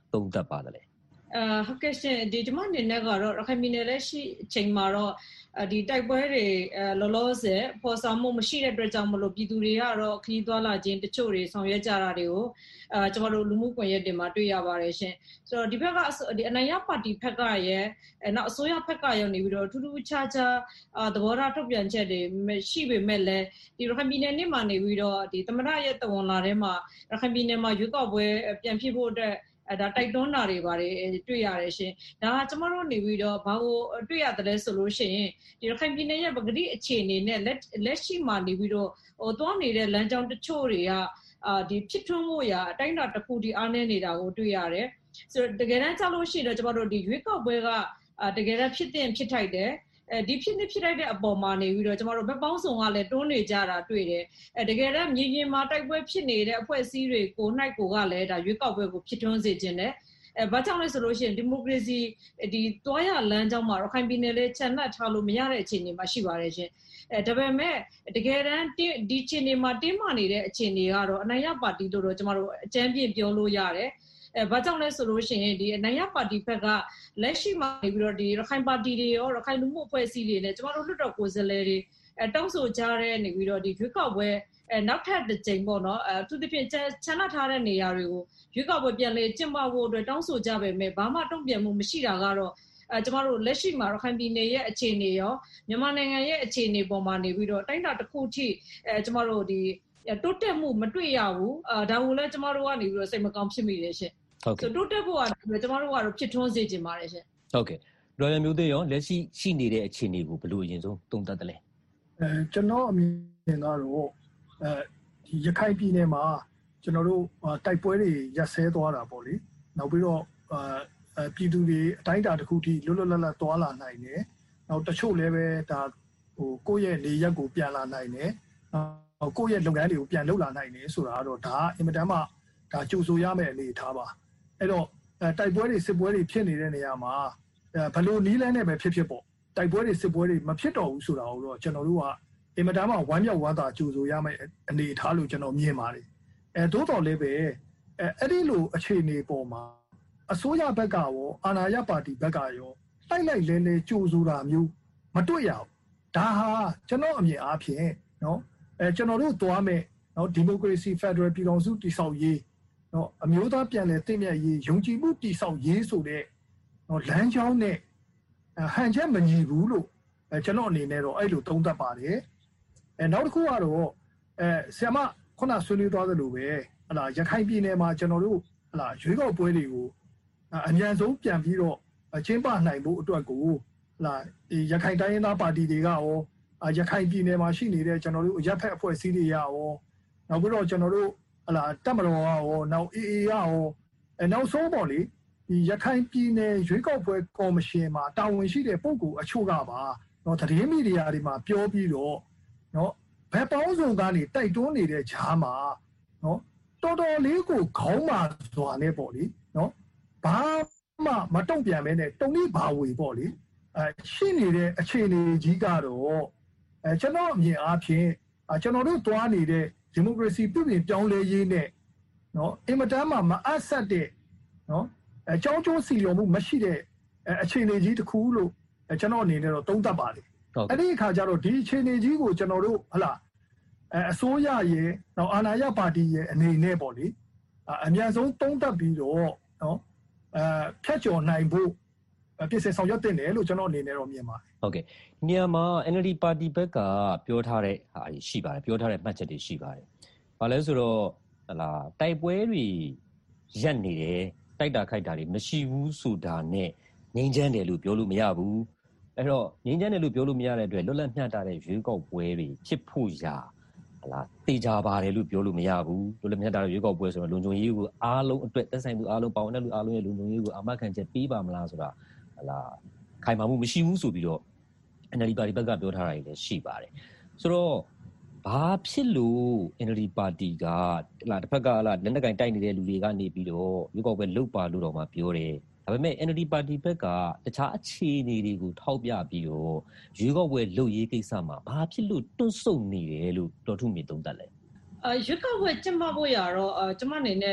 သုံးသပ်ပါသလဲအဲဟုတ်ကဲ့ရှင်ဒီဒီမအနေနဲ့ကတော့ရခိုင်ပြည်နယ်လက်ရှိအချိန်မှာတော့ဒီတိုက်ပွဲတွေလောလောဆယ်ပေါ်ဆောင်မှုမရှိတဲ့အတွက်ကြောင့်မလို့ပြည်သူတွေကတော့ခရီးသွားလာခြင်းတချို့တွေဆောင်ရွက်ကြတာတွေကိုအဲကျွန်တော်တို့လူမှုကွန်ရက်တွေမှာတွေ့ရပါတယ်ရှင်ဆိုတော့ဒီဘက်ကဒီအနိုင်ရပါတီဘက်ကရဲ့အဲနောက်အစိုးရဘက်ကရောနေပြီးတော့ထူးထူးခြားခြားသဘောထားထုတ်ပြန်ချက်တွေရှိပေမဲ့လည်းဒီရခိုင်ပြည်နယ်နဲ့မှာနေပြီးတော့ဒီသမရရဲ့တဝန်လာထဲမှာရခိုင်ပြည်နယ်မှာရွေးကောက်ပွဲပြန်ဖြစ်ဖို့အတွက်အဲဒါတိုက်တွန်းတာတွေပါတယ်တွေ့ရတယ်ရှင်ဒါကကျမတို့နေပြီးတော့ဘာကိုတွေ့ရတယ်လဲဆိုလို့ရှိရင်ဒီရခိုင်ပြည်နယ်ရဲ့ပဂတိအခြေအနေနဲ့လက်လက်ရှိမှာနေပြီးတော့ဟိုသွားနေတဲ့လမ်းကြောင်းတချို့တွေကအာဒီဖြစ်ထွန်းမှုရာအတိုင်းအတာတစ်ခုဒီအားနည်းနေတာကိုတွေ့ရတယ်ဆိုတော့တကယ်တမ်းကြားလို့ရှိရင်တော့ကျမတို့ဒီရွေးကောက်ပွဲကအာတကယ်တမ်းဖြစ်တဲ့ဖြစ်ထိုက်တယ်အဲဒီဖြစ်နေဖြစ်လိုက်တဲ့အပေါ်မှာနေပြီးတော့ကျမတို့ဘက်ပေါင်းစုံကလည်းတွန်းနေကြတာတွေ့တယ်အဲတကယ်တော့မြေပြင်မှာတိုက်ပွဲဖြစ်နေတဲ့အဖွဲ့အစည်းတွေကိုနိုင်ကိုကလည်းဒါရွေးကောက်ပွဲကိုဖြစ်ထွန်းစေခြင်းနဲ့အဲဘာကြောင့်လဲဆိုလို့ရှိရင်ဒီမိုကရေစီဒီတွားရလမ်းကြောင်းမှာရခိုင်ပြည်နယ်လေးချန်လှပ်ထားလို့မရတဲ့အခြေအနေမှာရှိပါတယ်ရှင်အဲဒါပေမဲ့တကယ်တမ်းဒီအခြေအနေမှာတင်းမာနေတဲ့အခြေအနေကတော့အနိုင်ရပါတီတို့တော့ကျမတို့အကြမ်းပြင်းပြောလို့ရတယ်အဲဘာကြောင့်လဲဆိုလို့ရှိရင်ဒီအနိုင်ရပါတီဘက်ကလက်ရှိမှာနေပြီးတော့ဒီရခိုင်ပါတီတွေရောရခိုင်လူမှုအဖွဲ့အစည်းတွေနဲ့ကျမတို့လွှတ်တော်ကိုယ်စားလှယ်တွေအဲတောင်းဆိုကြတဲ့နေပြီးတော့ဒီရွေးကောက်ပွဲအဲနောက်ထပ်တစ်ကြိမ်ပေါ့နော်အဲသူတစ်ဖြင့်ချမ်းသာထားတဲ့နေရာတွေကိုရွေးကောက်ပွဲပြန်လေကျင့်ပဖို့အတွက်တောင်းဆိုကြပေမဲ့ဘာမှတုံ့ပြန်မှုမရှိတာကတော့အဲကျမတို့လက်ရှိမှာရခိုင်ပြည်နယ်ရဲ့အခြေအနေရောမြန်မာနိုင်ငံရဲ့အခြေအနေပေါ်မှာနေပြီးတော့တိုင်းတာတစ်ခုထိအဲကျမတို့ဒီတိုးတက်မှုမတွေ့ရဘူးအာဒါကိုလည်းကျမတို့ကနေပြီးတော့စိတ်မကောင်းဖြစ်မိတယ်ရှင်ဟုတ်ကဲ့တိုးတက်ဖို့ကကျမတို့ကတော့ဖြစ်ထွန်းစေချင်ပါတယ်ရှင်ဟုတ်ကဲ့ဒေါ်ရမျိုးသိန်းရောလက်ရှိရှိနေတဲ့အခြေအနေကိုဘယ်လိုအရင်ဆုံးသုံးသပ်သလဲအဲကျွန်တော်အမြင်ကတော့အဲဒီရခိုင်ပြည်နယ်မှာကျွန်တော်တို့တိုက်ပွဲတွေရပ်ဆဲသွားတာပေါ့လေနောက်ပြီးတော့အဲပြည်သူတွေအတိုင်းအတာတစ်ခုထိလွတ်လွတ်လပ်လပ်သွားလာနိုင်တယ်နောက်တချို့လည်းပဲဒါဟိုကိုယ့်ရဲ့နေရက်ကိုပြန်လာနိုင်တယ်နောက်ကိုယ့်ရဲ့လုပ်ငန်းတွေကိုပြန်လုပ်လာနိုင်တယ်ဆိုတာကတော့ဒါအင်မတန်မှဒါကြိုဆိုရမယ့်အနေအထားပါအဲ့တော့အဲတိုက်ပွဲတွေစစ်ပွဲတွေဖြစ်နေတဲ့နေရာမှာဘယ်လိုနည်းလမ်းနဲ့ပဲဖြစ်ဖြစ်ပေါ့တိုက်ပွဲတွေစစ်ပွဲတွေမဖြစ်တော့ဘူးဆိုတာကိုတော့ကျွန်တော်တို့ကအင်မတန်မှဝမ်းမြောက်ဝမ်းသာကြိုဆိုရမယ့်အနေအထားလို့ကျွန်တော်မြင်ပါတယ်အဲသို့တော်လည်းပဲအဲအဲ့ဒီလိုအခြေအနေပေါ်မှာအစိုးရဘက်ကရောအာဏာရပါတီဘက်ကရောတိုက်လိုက်လဲလဲကြိုဆိုတာမျိုးမတွေ့ရဘူးဒါဟာကျွန်တော်အမြင်အားဖြင့်နော်အဲကျွန်တော်တို့သွားမယ်နော်ဒီမိုကရေစီဖက်ဒရယ်ပြည်ထောင်စုတည်ဆောက်ရေးနော်အမျိုးသားပြန်လည်တည်မြဲရေးယုံကြည်မှုတည်ဆောက်ရေးဆိုတဲ့နော်လမ်းကြောင်းနဲ့ဟန်ချက်မညီဘူးလို့အဲကျွန်တော်အနေနဲ့တော့အဲ့လိုသုံးသပ်ပါတယ်အဲနောက်တစ်ခုကတော့အဲဆရာမခုနဆွေးနွေးသွားသလိုပဲဟလာရခိုင်ပြည်နယ်မှာကျွန်တော်တို့ဟလာရွေးကောက်ပွဲတွေကိုအမြန်ဆုံးပြန်ပြီးတော့ကျင်းပနိုင်ဖို့အတွက်ကိုဟလာဒီရခိုင်တိုင်းရင်းသားပါတီတွေကရောရခိုင်ပြည်နယ်မှာရှိနေတဲ့ကျွန်တော်တို့ရပ်ဖက်အဖွဲ့အစည်းတွေရရောနောက်ပြီးတော့ကျွန်တော်တို့ဟလာတပ်မတော်ကရောနောက်အေအေကရောအဲနောက်ဆုံးပေါ့လေဒီရခိုင်ပြည်နယ်ရွေးကောက်ပွဲကော်မရှင်မှာတာဝန်ရှိတဲ့ပုဂ္ဂိုလ်အချို့ကပါတော့သတင်းမီဒီယာတွေမှာပြောပြီးတော့နော်ဘယ်ပေါင်းစုံကနေတိုက်တွန်းနေတဲ့ဂျားမှာနော်တော်တော်လေးကိုခေါင်းမာစွာနဲ့ပေါ့လေနော်ဘာမှမတုံ့ပြန်မဲနဲ့တုံလိဘာဝေပေါ့လေအဲရှိနေတဲ့အခြေအနေကြီးကတော့အဲကျွန်တော်အမြင်အားဖြင့်ကျွန်တော်တို့တွားနေတဲ့ဒီမိုကရေစီပြည်ပြင်ပြောင်းလဲရေးနဲ့နော်အင်မတန်မှမအပ်ဆက်တဲ့နော်အကြောင်းကျိုးစီလျော်မှုမရှိတဲ့အခြေအနေကြီးတစ်ခုလို့ကျွန်တော်အနေနဲ့တော့သုံးသပ်ပါတယ်အဲ့ဒီအခါကျတော့ဒီအခြေအနေကြီးကိုကျွန်တော်တို့ဟလာအစိုးရရဲ့နောက်အာဏာရပါတီရဲ့အနေနဲ့ပေါ့လေအများဆုံးသုံးသပ်ပြီးတော့နော်အဲဖြတ်ကျော်နိုင်ဖို့ပြည်စင်ဆောင်ရွက်တင်တယ်လို့ကျွန်တော်အနေနဲ့တော့မြင်ပါတယ်ဟုတ်ကဲ့နေရာမှာ N L D ပါတီဘက်ကပြောထားတဲ့ဟာရှိပါတယ်ပြောထားတဲ့မှတ်ချက်တွေရှိပါတယ်ဘာလဲဆိုတော့ဟလာတိုက်ပွဲတွေရပ်နေတယ်တိုက်တာခိုက်တာတွေမရှိဘူးဆိုတာနဲ့ငြိမ်းချမ်းတယ်လို့ပြောလို့မရဘူးအဲ့တော့ငြိမ်းချမ်းတယ်လို့ပြောလို့မရတဲ့အတွက်လွတ်လပ်မျှတတဲ့ရွေးကောက်ပွဲတွေဖြစ်ဖို့ရာဟလာတေချာပါတယ်လို့ပြောလို့မရဘူးလွတ်လပ်မျှတတဲ့ရွေးကောက်ပွဲဆိုတော့လုံခြုံရေးကိုအားလုံးအတွက်သက်ဆိုင်သူအားလုံးပေါင်းတဲ့လူအားလုံးရဲ့လုံခြုံရေးကိုအမခံချက်ပေးပါမလားဆိုတာဟလာခိုင်မာမှုမရှိဘူးဆိုပြီးတော့ N L D ပါတီဘက်ကပြောထားတာလည်းရှိပါတယ်ဆိုတော့ဘာဖြစ်လို့ N L D ပါတီကဟလာတစ်ဖက်ကဟလာလက်နက်ကင်တိုက်နေတဲ့လူတွေကနေပြီးတော့ရွေးကောက်ပွဲလုပ်ပါလို့တော့မှပြောတယ်ဒါပေမဲ့ N L D ပါတီဘက်ကတခြားအခြေအနေတွေကိုထောက်ပြပြီးတော့ရွေးကောက်ပွဲလုပ်ရေးကိစ္စမှာဘာဖြစ်လို့တွန့်ဆုတ်နေတယ်လို့တော်ထုမြင်သုံးသပ်လဲအဲရွေးကောက်ပွဲကျင်းပဖို့ရတော့ကျမအနေနဲ့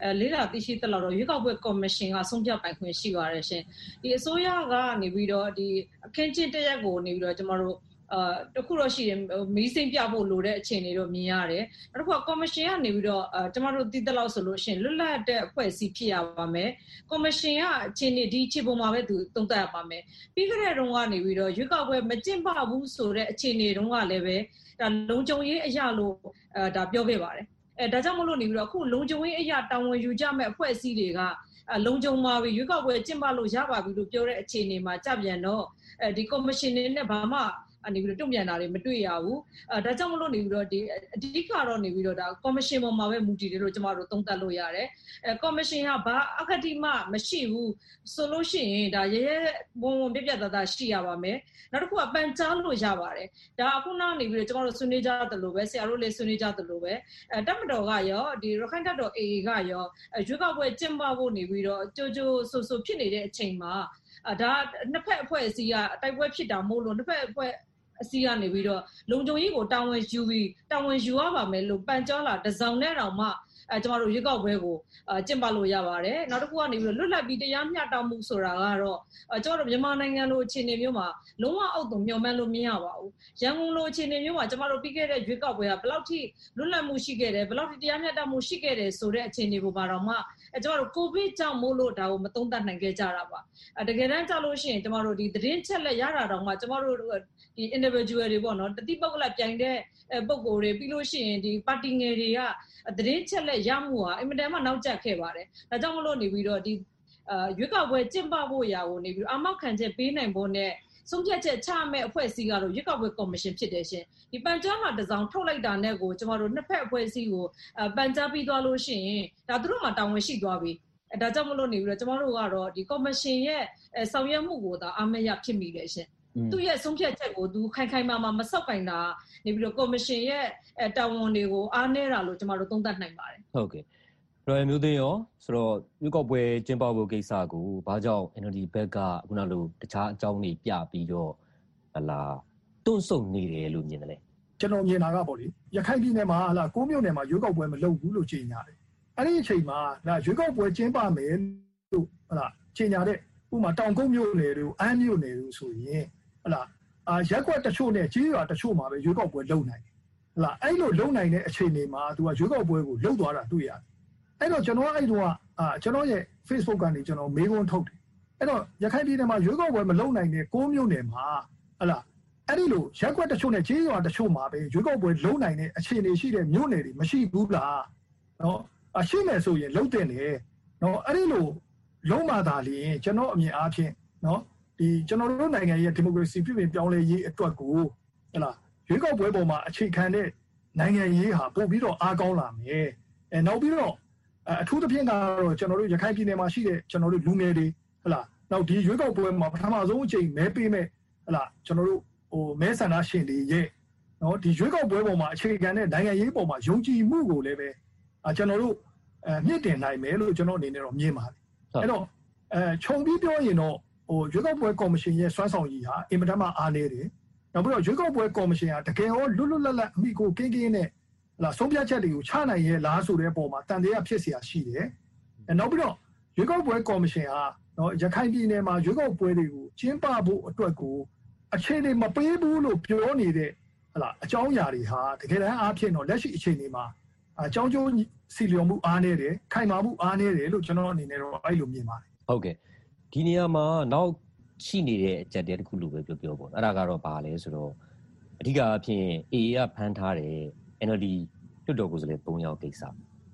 အဲလေးလာသိရှိသလောက်တော့ရွေးကောက်ပွဲကော်မရှင်ကဆုံးဖြတ်ပိုင်ခွင့်ရှိပါတယ်ရှင်ဒီအစိုးရကနေပြီးတော့ဒီအခင်းကျင်းတရက်ကိုနေပြီးတော့ကျမတို့အာတခုတော့ရှိတယ်မီးစိမ့်ပြဖို့လိုတဲ့အခြေအနေတော့မြင်ရတယ်။နောက်တစ်ခုကကော်မရှင်ကနေပြီးတော့အဲကျမတို့သိသလောက်ဆိုလို့ရှိရင်လွတ်လပ်တဲ့အဖွဲ့အစည်းဖြစ်ရပါမယ်။ကော်မရှင်ကအခြေအနေဒီအခြေပုံမှာပဲသူသုံးသပ်ရပါမယ်။ပြီးခဲ့တဲ့တုန်းကနေပြီးတော့ရွေးကောက်ပွဲမကျင့်ပဘူးဆိုတဲ့အခြေအနေတုန်းကလည်းပဲဒါလုံခြုံရေးအရာလို့အဲဒါပြောခဲ့ပါတယ်။အဲဒါကြောင့်မလို့နေပြီးတော့အခုလုံခြုံရေးအရာတာဝန်ယူကြမဲ့အဖွဲ့အစည်းတွေကလုံခြုံမှာပြီးရွေးကောက်ပွဲကျင့်ပလို့ရပါပြီလို့ပြောတဲ့အခြေအနေမှာကြပြန်တော့အဲဒီကော်မရှင်နဲ့ဘာမှအနေပြီးတော့တုံ့ပြန်တာတွေမတွေ့ရဘူးအဲဒါကြောင့်မလို့နေပြီးတော့ဒီအဓိကတော့နေပြီးတော့ဒါကော်မရှင်ပေါ်မှာပဲမူတည်တယ်လို့ကျမတို့သုံးသပ်လို့ရတယ်အဲကော်မရှင်ကဘာအကတိမမရှိဘူးဆိုလို့ရှိရင်ဒါရဲရဲဘုံဘုံပြပြသားသားရှိရပါမယ်နောက်တစ်ခုကပန်ကြားလို့ရပါတယ်ဒါအခုနောက်နေပြီးတော့ကျမတို့ဆွေးနွေးကြတယ်လို့ပဲဆရာတို့လည်းဆွေးနွေးကြတယ်လို့ပဲအဲတပ်မတော်ကရောဒီရခိုင်တပ်တော် အေအေ ကရောရွေးကောက်ပွဲကျင်းပဖို့နေပြီးတော့ကြိုးကြိုးဆူဆူဖြစ်နေတဲ့အချိန်မှာအဲဒါနှစ်ဖက်အဖွဲ့အစည်းကတိုက်ပွဲဖြစ်တာမို့လို့နှစ်ဖက်အဖွဲ့အစည်းကနေပြီးတော့လုံခြုံရေးကိုတာဝန်ယူပြီးတာဝန်ယူရပါမယ်လို့ပန်ကြားလာတစောင်းနဲ့တောင်မှအဲကျမတို့ရွေးကောက်ပွဲကိုအကျင့်ပလို့ရပါတယ်နောက်တစ်ခုကနေပြီးတော့လွတ်လပ်ပြီးတရားမျှတမှုဆိုတာကတော့ကျမတို့မြန်မာနိုင်ငံလိုအခြေအနေမျိုးမှာလုံးဝအောက်သွင်းမျှော်မှန်းလို့မရပါဘူးရန်ကုန်လိုအခြေအနေမျိုးမှာကျမတို့ပြီးခဲ့တဲ့ရွေးကောက်ပွဲကဘယ်လောက်ထိလွတ်လပ်မှုရှိခဲ့တယ်ဘယ်လောက်ထိတရားမျှတမှုရှိခဲ့တယ်ဆိုတဲ့အခြေအနေကိုပါတော့မှအဲကျမတို့ကိုဗစ်ကြောင့်မို့လို့ဒါကိုမသုံးသပ်နိုင်ခဲ့ကြတာပါအဲတကယ်တမ်းကြလို့ရှိရင်ကျမတို့ဒီသတင်းချက်လက်ရတာတော့မှကျမတို့ဒီ individual တွေပေါ့နော်တတိပုဂ္ဂလပြိုင်တဲ့ပုဂ္ဂိုလ်တွေပြီးလို့ရှိရင်ဒီပါတီငယ်တွေကသတင်းချက်လက်ရမှုဟာအင်မတန်မှနောက်ကျခဲ့ပါတယ်ဒါကြောင့်မလို့နေပြီးတော့ဒီအာရွေးကောက်ပွဲကျင့်ပဖို့ရာကိုနေပြီးအာမခံချက်ပေးနိုင်ဖို့နဲ့ဆုံးဖြတ်ချက်ချမဲ့အဖွဲ့အစည်းကတော့ရွေးကောက်ပွဲကော်မရှင်ဖြစ်တယ်ရှင်ဒီပန်ကြားမှာတစောင်းထုတ်လိုက်တာနဲ့ကိုကျမတို့နှစ်ဖက်အဖွဲ့အစည်းကိုပန်ကြားပြီးသွားလို့ရှိရင်ဒါသူတို့မှတာဝန်ရှိသွားပြီအဲဒါကြောင့်မလို့နေပြီးတော့ကျမတို့ကတော့ဒီကော်မရှင်ရဲ့ဆောင်ရွက်မှုကိုဒါအမရဖြစ်မိတယ်ရှင်သူရဲ့ဆုံးဖြတ်ချက်ကိုသူခိုင်ခိုင်မာမာမဆောက်ကင်တာနေပြီးတော့ကော်မရှင်ရဲ့တာဝန်တွေကိုအားနည်းတာလို့ကျမတို့သုံးသပ်နိုင်ပါတယ်ဟုတ်ကဲ့ရော်မျိုးသိန်းရောဆိုတော့ရွေးကောက်ပွဲကျင်းပဖို့ကိစ္စကိုဘာကြောင့် N L D ဘက်ကခုနလိုတခြားအကြောင်းတွေပြပြီးတော့ဟလာတွန့်ဆုတ်နေတယ်လို့မြင်တယ်လေကျွန်တော်မြင်တာကပေါ့လေရခိုင်ပြည်နယ်မှာဟလာကိုးမြို့နယ်မှာရွေးကောက်ပွဲမလုပ်ဘူးလို့ကြေညာတယ်အဲ့ဒီအချိန်မှာဒါရွေးကောက်ပွဲကျင်းပမယ်လို့ဟလာကြေညာတဲ့ဥပမာတောင်ကုန်းမြို့နယ်တို့အမ်းမြို့နယ်တို့ဆိုရင်ဟလာအာရက်ကွက်တချို့နဲ့ကြီးရွာတချို့မှာပဲရွေးကောက်ပွဲလုပ်နိုင်တယ်ဟလာအဲ့လိုလုပ်နိုင်တဲ့အခြေအနေမှာသူကရွေးကောက်ပွဲကိုလုပ်သွားတာတွေ့ရတယ်အဲ့တော့ကျွန်တော်အဲ့တုန်းကအာကျွန်တော်ရဲ့ Facebook ကနေကျွန်တော်မေးခွန်းထုတ်တယ်အဲ့တော့ရခိုင်ပြည်နယ်မှာရွေးကောက်ပွဲမလုပ်နိုင်တဲ့ကိုးမြို့နယ်မှာဟလာအဲ့ဒီလိုရက်ကွက်တချို့နဲ့ကြီးရွာတချို့မှာပဲရွေးကောက်ပွဲလုပ်နိုင်တဲ့အခြေအနေရှိတဲ့မြို့နယ်တွေမရှိဘူးလားနော်အရှိမယ်ဆိုရင်လုပ်တဲ့နေနော်အဲ့ဒီလိုလုံးမသာလျင်ကျွန်တော်အမြင်အားဖြင့်နော်ဒီကျွန်တော်တို့နိုင်ငံရဲ့ဒီမိုကရေစီပြည်ပြင်ပြောင်းလဲရေးအတွက်ကိုဟလာရွေးကောက်ပွဲပေါ်မှာအခြေခံတဲ့နိုင်ငံရေးဟာပို့ပြီးတော့အားကောင်းလာမယ်အဲနောက်ပြီးတော့အထူးသဖြင့်ကတော့ကျွန်တော်တို့ရခိုင်ပြည်နယ်မှာရှိတဲ့ကျွန်တော်တို့လူငယ်တွေဟလာနောက်ဒီရွေးကောက်ပွဲမှာပထမဆုံးအချိန်မဲပေးမဲ့ဟလာကျွန်တော်တို့ဟိုမဲဆန္ဒရှင်တွေရဲ့နော်ဒီရွေးကောက်ပွဲပေါ်မှာအခြေခံတဲ့နိုင်ငံရေးပေါ်မှာယုံကြည်မှုကိုလည်းပဲကျွန်တော်တို့အဲမြင့်တင်နိုင်မယ်လို့ကျွန်တော်အနေနဲ့တော့မြင်ပါတယ်အဲ့တော့အဲခြုံပြီးပြောရင်တော့ဟိုရွေးကောက်ပွဲကော်မရှင်ရဲ့စွမ်းဆောင်ရည်ဟာအင်မတန်မှအားနည်းတယ်နောက်ပြီးတော့ရွေးကောက်ပွဲကော်မရှင်ဟာတကယ်ရောလွတ်လွတ်လပ်လပ်အမိကိုကင်းကင်းနဲ့လာဆုံးဖြတ်ချက်တွေကိုချနိုင်ရဲ့လားဆိုတဲ့အပေါ်မှာတန်တရားဖြစ်เสียရှိတယ်အဲနောက်ပြီးတော့ရွေးကောက်ပွဲကော်မရှင်ဟာနော်ရခိုင်ပြည်နယ်မှာရွေးကောက်ပွဲတွေကိုကျင်းပဖို့အတွက်ကိုအခြေအနေမပေးဘူးလို့ပြောနေတဲ့ဟလာအကြောင်းအရာတွေဟာတကယ်တမ်းအားဖြင့်တော့လက်ရှိအခြေအနေမှာအကြောင်းကျိုးစီလျော်မှုအားနည်းတယ်ခိုင်မာမှုအားနည်းတယ်လို့ကျွန်တော်အနေနဲ့တော့အဲ့လိုမြင်ပါတယ်ဟုတ်ကဲ့ဒီနေရာမှာနောက်ရှိနေတဲ့အကြက်တဲတစ်ခုလိုပဲပြောပြောပေါ့အဲ့ဒါကတော့ဘာလဲဆိုတော့အဓိကအဖြစ် အေအေ ကဖမ်းထားတဲ့ N L D လွှတ်တော်ကိုယ်စားလှယ်၃ယောက်ကိစ္စ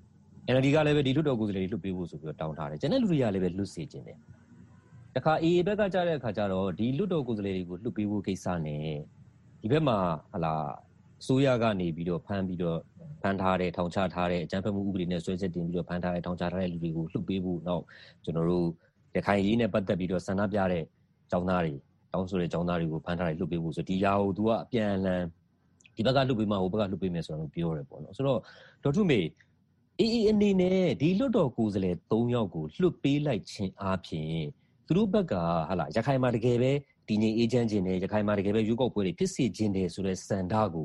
N L D ကလည်းပဲဒီလွှတ်တော်ကိုယ်စားလှယ်တွေလွှတ်ပေးဖို့ဆိုပြီးတော့တောင်းထားတယ်ကျန်တဲ့လူတွေကလည်းပဲလွှတ်စေခြင်းတယ်တခါ အေအေ ဘက်ကကြားတဲ့အခါကျတော့ဒီလွှတ်တော်ကိုယ်စားလှယ်တွေကိုလွှတ်ပေးဖို့ကိစ္စနဲ့ဒီဘက်မှာဟလာဆိုရကနေပြီးတော့ဖမ်းပြီးတော့ဖမ်းထားတဲ့ထောင်ချထားတဲ့အကြမ်းဖက်မှုဥပဒေနဲ့ဆွဲချက်တင်ပြီးတော့ဖမ်းထားတဲ့ထောင်ချထားတဲ့လူတွေကိုလွှတ်ပေးဖို့နောက်ကျွန်တော်တို့ရခိုင်ရေးနဲ့ပတ်သက်ပြီးတော့ဆန္ဒပြတဲ့ကျောင်းသားတွေတောင်းဆိုတဲ့ကျောင်းသားတွေကိုဖမ်းထားတယ်လွှတ်ပေးဖို့ဆိုဒီရာကို तू ကအပြန်အလှန်ဒီဘက်ကလွှတ်ပေးမှဟိုဘက်ကလွှတ်ပေးမယ်ဆိုတော့ပြောရဲပေါ့နော်ဆိုတော့ဒေါ်ထုမေအေးအေးအနေနဲ့ဒီလွှတ်တော်ကိုယ်စားလှယ်၃ယောက်ကိုလွှတ်ပေးလိုက်ခြင်းအားဖြင့်သူတို့ဘက်ကဟာလာရခိုင်မှာတကယ်ပဲဒီငြိမ်အေးချမ်းခြင်းနဲ့ရခိုင်မှာတကယ်ပဲရွေးကောက်ပွဲတွေဖြစ်စေခြင်းတယ်ဆိုတဲ့စံဓာတ်ကို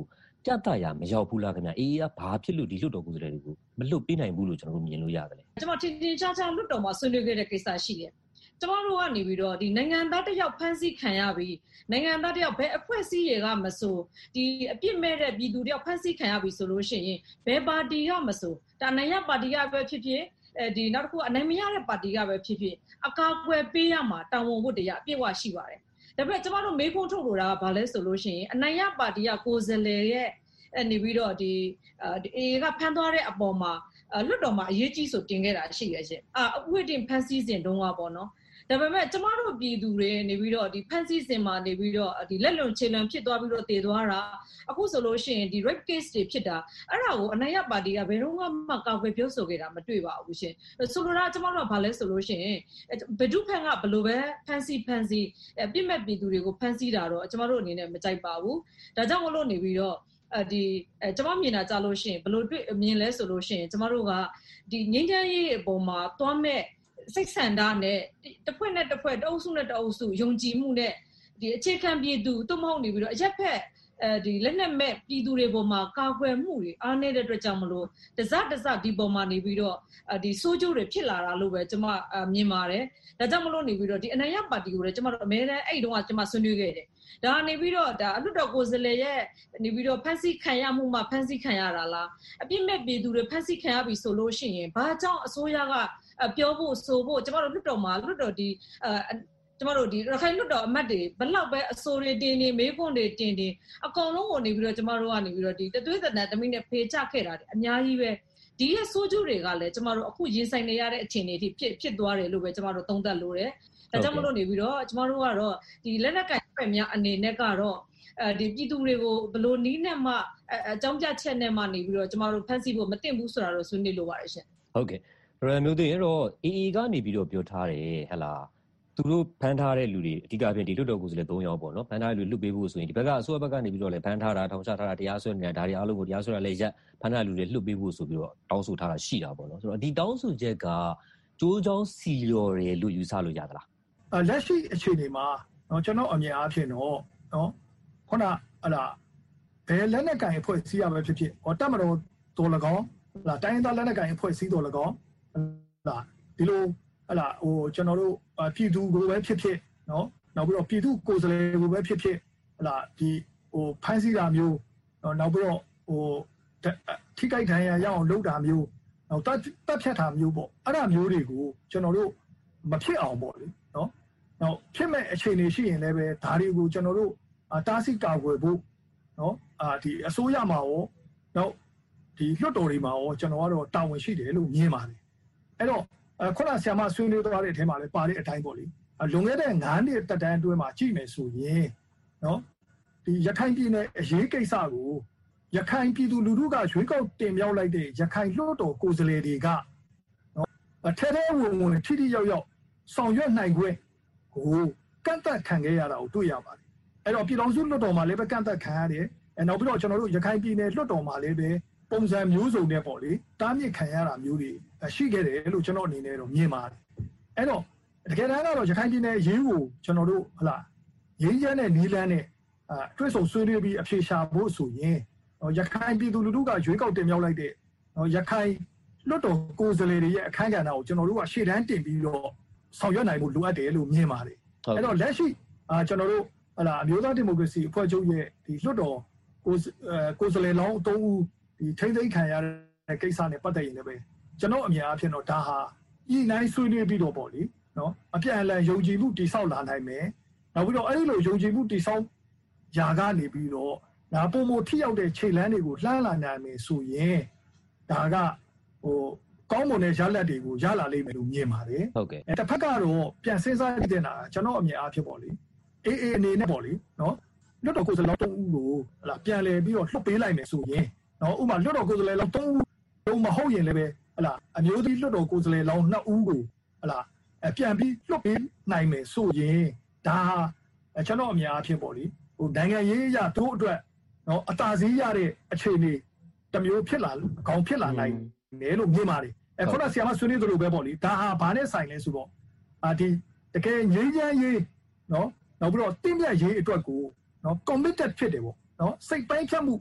ပြသရာမရောက်ဘူးလားခင်ဗျာအေးကဘာဖြစ်လို့ဒီလွတ်တော်ကိုယ်စားလှယ်တွေကိုမလွတ်ပေးနိုင်ဘူးလို့ကျွန်တော်တို့မြင်လို့ရတယ်လေကျွန်တော်ထင်ထင်ရှားရှားလွတ်တော်မှာဆွေးနွေးခဲ့တဲ့ကိစ္စရှိတယ်ကျွန်တော်တို့ကနေပြီးတော့ဒီနိုင်ငံသားတစ်ယောက်ဖမ်းဆီးခံရပြီးနိုင်ငံသားတစ်ယောက်ဘယ်အဖွဲ့အစည်းတွေကမဆိုဒီအပြစ်မဲ့တဲ့ပြည်သူတစ်ယောက်ဖမ်းဆီးခံရပြီးဆိုလို့ရှိရင်ဘယ်ပါတီကမဆိုဒါနိုင်ရပါတီကပဲဖြစ်ဖြစ်အဲဒီနောက်တစ်ခုအနိုင်မရတဲ့ပါတီကပဲဖြစ်ဖြစ်အကာအကွယ်ပေးရမှာတာဝန်ဝတ္တရားအပြည့်အဝရှိပါတယ်ဒါပေမဲ့ကျွန်တော်တို့မေးခွန်းထုတ်လို့တာကဘာလဲဆိုလို့ရှိရင်အနိုင်ရပါတီကကိုယ်စားလှယ်ရဲ့နေပြီးတော့ဒီအေကဖမ်းသွားတဲ့အပေါ်မှာလွတ်တော်မှာအရေးကြီးဆိုတင်ခဲ့တာရှိရဲ့ရှင်အာအဝိတင်ဖမ်းဆီးစဉ်တုန်းကပေါ့နော်ဒါပေမဲ့ကျမတို့ပြည်သူတွေနေပြီးတော့ဒီဖမ်းဆီးစဉ်မှာနေပြီးတော့ဒီလက်လွန်ခြေလွန်ဖြစ်သွားပြီးတော့တည်သွားတာအခုဆိုလို့ရှိရင်ဒီ rape case တွေဖြစ်တာအဲ့ဒါကိုအနိုင်ရပါတီကဘယ်တော့မှကောက်ွယ်ပြောဆိုခဲ့တာမတွေ့ပါဘူးရှင်ဆိုလိုတာကျမတို့ကဘာလဲဆိုလို့ရှိရင်ဘဒုဖန်ကဘလို့ပဲဖမ်းဆီးဖမ်းဆီးပြစ်မဲ့ပြည်သူတွေကိုဖမ်းဆီးတာတော့ကျမတို့အနေနဲ့မကြိုက်ပါဘူးဒါကြောင့်မလို့နေပြီးတော့ဒီကျွန်မမြင်တာကြားလို့ရှိရင်ဘလို့တွေ့မြင်လဲဆိုလို့ရှိရင်ကျမတို့ကဒီငင်းချမ်းရေးအပေါ်မှာတွားမဲ့စိတ်ဆန္ဒနဲ့တစ်ဖွဲ့နဲ့တစ်ဖွဲ့တအုပ်စုနဲ့တအုပ်စုယုံကြည်မှုနဲ့ဒီအခြေခံပြည်သူတို့မဟုတ်နေပြီးတော့အရက်ဖက်အဲဒီလက်နက်မဲ့ပြည်သူတွေပေါ်မှာကာကွယ်မှုတွေအားနည်းတဲ့အတွက်ကြောင့်မလို့တစတစဒီပေါ်မှာနေပြီးတော့ဒီစိုးကျိုးတွေဖြစ်လာတာလို့ပဲကျွန်မမြင်ပါတယ်ဒါကြောင့်မလို့နေပြီးတော့ဒီအနိုင်ရပါတီကိုလည်းကျွန်မတို့အများနဲ့အဲ့တုန်းကကျွန်မဆွေးနွေးခဲ့တယ်ဒါနေပြီးတော့ဒါအလွတ်တော်ကိုယ်စားလှယ်ရဲ့နေပြီးတော့ဖန်ဆီးခံရမှုမှာဖန်ဆီးခံရတာလားအပြစ်မဲ့ပြည်သူတွေဖန်ဆီးခံရပြီဆိုလို့ရှိရင်ဘာကြောင့်အစိုးရကပြောဖို့ဆိုဖို့ကျွန်တော်တို့လွတ်တော်မှာလွတ်တော်ဒီအဲကျွန်တော်တို့ဒီရခိုင်လွတ်တော်အမတ်တွေဘလောက်ပဲအစိုးရတင်နေမေးခွန်းတွေတင်တင်အကောင်လုံးကိုနေပြီးတော့ကျွန်တော်တို့ကနေပြီးတော့ဒီတသွေးသဏ္ဍာန်တမိနဲ့ဖေချခဲ့တာအများကြီးပဲဒီရဲ့ဆိုးကျိုးတွေကလည်းကျွန်တော်တို့အခုရင်ဆိုင်နေရတဲ့အခြေအနေတွေဖြစ်ဖြစ်သွားတယ်လို့ပဲကျွန်တော်တို့သုံးသပ်လို့ရတယ်ဒါကြောင့်မလို့နေပြီးတော့ကျွန်တော်တို့ကတော့ဒီလက်နက်ကင်ဖွဲ့များအနေနဲ့ကတော့အဲဒီပြည်သူတွေကိုဘလို့နီးနဲ့မှအကြောင်းပြချက်နဲ့မှနေပြီးတော့ကျွန်တော်တို့ဖန်ဆီးဖို့မတင်ဘူးဆိုတာတော့ဆွေးနွေးလိုပါတယ်ရှင်ဟုတ်ကဲ့ရယ်မျိုးတွေတော့အေအေကနေပြီးတော့ပြောထားတယ်ဟဲ့လားသူတို့ဖမ်းထားတဲ့လူတွေအဓိကအဖြစ်ဒီလွတ်တော်ကိုယ်စားလှယ်သုံးယောက်ပေါ့နော်ဖမ်းထားတဲ့လူလွတ်ပေးဖို့ဆိုရင်ဒီဘက်ကအစိုးရဘက်ကနေပြီးတော့လည်းဖမ်းထားတာထောင်ချထားတာတရားစွဲနေတာဒါတွေအားလုံးကိုတရားစွဲရလဲရက်ဖမ်းထားတဲ့လူတွေလွတ်ပေးဖို့ဆိုပြီးတော့တောင်းဆိုထားတာရှိတာပေါ့နော်ဆိုတော့ဒီတောင်းဆိုချက်ကကြိုးချောင်းစီလျော်တယ်လို့ယူဆလို့ရသလားလက်ရှိအခြေအနေမှာနော်ကျွန်တော်အမြင်အားဖြင့်တော့နော်ခုနဟလာဘယ်လက်နက်ကင်အဖွဲ့စီးရပဲဖြစ်ဖြစ်ဟောတမတော်တော်၎င်းဟလာတိုင်းသားလက်နက်ကင်အဖွဲ့စီးတော်၎င်းဟလာဒီလိုဟလာဟိုကျွန်တော်တို့ပြည်သူကိုပဲဖြစ်ဖြစ်နော်နောက်ပြီးတော့ပြည်သူကိုယ်စားလှယ်ကိုပဲဖြစ်ဖြစ်ဟလာဒီဟိုဖမ်းဆီးတာမျိုးနော်နောက်ပြီးတော့ဟိုထိခိုက်ဒဏ်ရာရအောင်လုပ်တာမျိုးနောက်တပ်တပ်ဖြတ်တာမျိုးပေါ့အဲ့ဒါမျိုးတွေကိုကျွန်တော်တို့မဖြစ်အောင်ပေါ့လေနော်နောက်ဖြစ်မဲ့အခြေအနေရှိရင်လည်းပဲဒါတွေကိုကျွန်တော်တို့တားဆီးကာကွယ်ဖို့နော်အာဒီအစိုးရမှာရောနောက်ဒီလွှတ်တော်တွေမှာရောကျွန်တော်ကတော့တာဝန်ရှိတယ်လို့မြင်ပါတယ်အဲ့တော့ခုနဆရာမဆွေးနွေးသွားတဲ့အထဲမှာလည်းပါတဲ့အတိုင်းပေါ့လေလွန်ခဲ့တဲ့ငါးနှစ်တက်တန်းအတွင်းမှာကြည့်မယ်ဆိုရင်နော်ဒီရခိုင်ပြည်နယ်အရေးကိစ္စကိုရခိုင်ပြည်သူလူထုကရွေးကောက်တင်မြှောက်လိုက်တဲ့ရခိုင်လွှတ်တော်ကိုယ်စားလှယ်တွေကနော်အထဲထဲဝင်ဝင်ထိထိရောက်ရောက်ဆောင်ရွက်နိုင်ခွင့်ကိုကန့်သတ်ခံခဲ့ရတာကိုတွေ့ရပါတယ်အဲ့တော့ပြည်တော်စုလွှတ်တော်မှာလည်းပဲကန့်သတ်ခံရတယ်အဲနောက်ပြီးတော့ကျွန်တော်တို့ရခိုင်ပြည်နယ်လွှတ်တော်မှာလည်းပဲပုံစံမျိုးစုံနဲ့ပေါ့လေတားမြစ်ခံရတာမျိုးတွေရှိခဲ့တယ်လို့ကျွန်တော်အနေနဲ့တော့မြင်ပါတယ်အဲ့တော့တကယ်တမ်းကတော့ရခိုင်ပြည်နယ်ရေးကိုကျွန်တော်တို့ဟလာရင်းချမ်းတဲ့နီးလန်းနဲ့အာတွဲဆုံဆွေးနွေးပြီးအဖြေရှာဖို့ဆိုရင်ရခိုင်ပြည်သူလူထုကရွေးကောက်တင်မြှောက်လိုက်တဲ့ရခိုင်လွှတ်တော်ကိုယ်စားလှယ်တွေရဲ့အခမ်းကဏ္ဍကိုကျွန်တော်တို့ကရှေ့တန်းတင်ပြီးတော့ဆောင်ရွက်နိုင်ဖို့လိုအပ်တယ်လို့မြင်ပါတယ်အဲ့တော့လက်ရှိအာကျွန်တော်တို့ဟလာအမျိုးသားဒီမိုကရေစီအဖွဲ့ချုပ်ရဲ့ဒီလွှတ်တော်ကိုကိုယ်စားလှယ်လောင်းအသုံးဦးဒီထိမ့်သိမ်းခံရတဲ့ကိစ္စနဲ့ပတ်သက်ရင်လည်းပဲကျွန်တော်အမြင်အဖြစ်တော့ဒါဟာဤနိုင်ဆွေးနွေးပြီးတော့ပေါ့လေနော်အပြန်အလှန်ယုံကြည်မှုတည်ဆောက်လာနိုင်မယ်နောက်ပြီးတော့အဲ့ဒီလိုယုံကြည်မှုတည်ဆောက်ရာကနေပြီးတော့ဒါပုံမထိရောက်တဲ့ခြေလမ်းတွေကိုလှမ်းလာနိုင်မယ်ဆိုရင်ဒါကဟိုကောင်းမွန်တဲ့ရလဒ်တွေကိုရလာလိမ့်မယ်လို့မြင်ပါတယ်ဟုတ်ကဲ့အဲတစ်ဖက်ကတော့ပြန်စဉ်းစားကြည့်တဲ့နာကျွန်တော်အမြင်အဖြစ်ပေါ့လေအေးအေးအနေနဲ့ပေါ့လေနော်လွတ်တော်ကိုယ်စားလှယ်သုံးဦးကိုဟလာပြန်လည်ပြီးတော့လှုပ်ပေးလိုက်မယ်ဆိုရင်နော်ဥပမာလွတ်တော်ကိုယ်စားလှယ်လောက်သုံးဦးလုံးမဟုတ်ရင်လည်းပဲဟလာအမျိုးသမီးလွတ်တော်ကိုယ်စားလှယ်လောက်နှစ်ဦးကိုဟလာပြန်ပြီးလှုပ်ပေးနိုင်မယ်ဆိုရင်ဒါကျွန်တော်အမြင်အဖြစ်ပေါ့လေဟိုနိုင်ငံရေးအရတို့အတွက်နော်အသာစီးရတဲ့အခြေအနေတစ်မျိုးဖြစ်လာအကောင်ဖြစ်လာနိုင်တယ်လို့မြင်ပါတယ်အဲခုနဆရာမဆွေးနွေးသလိုပဲပေါ့လေဒါဟာဘာနဲ့ဆိုင်လဲဆိုတော့အာဒီတကယ်ငြိမ်းချမ်းရေးနော်နောက်ပြီးတော့တင့်မြတ်ရေးအတွက်ကိုနော် committed ဖြစ်တယ်ပေါ့နော်စိတ်ပိုင်းဖြတ်မှု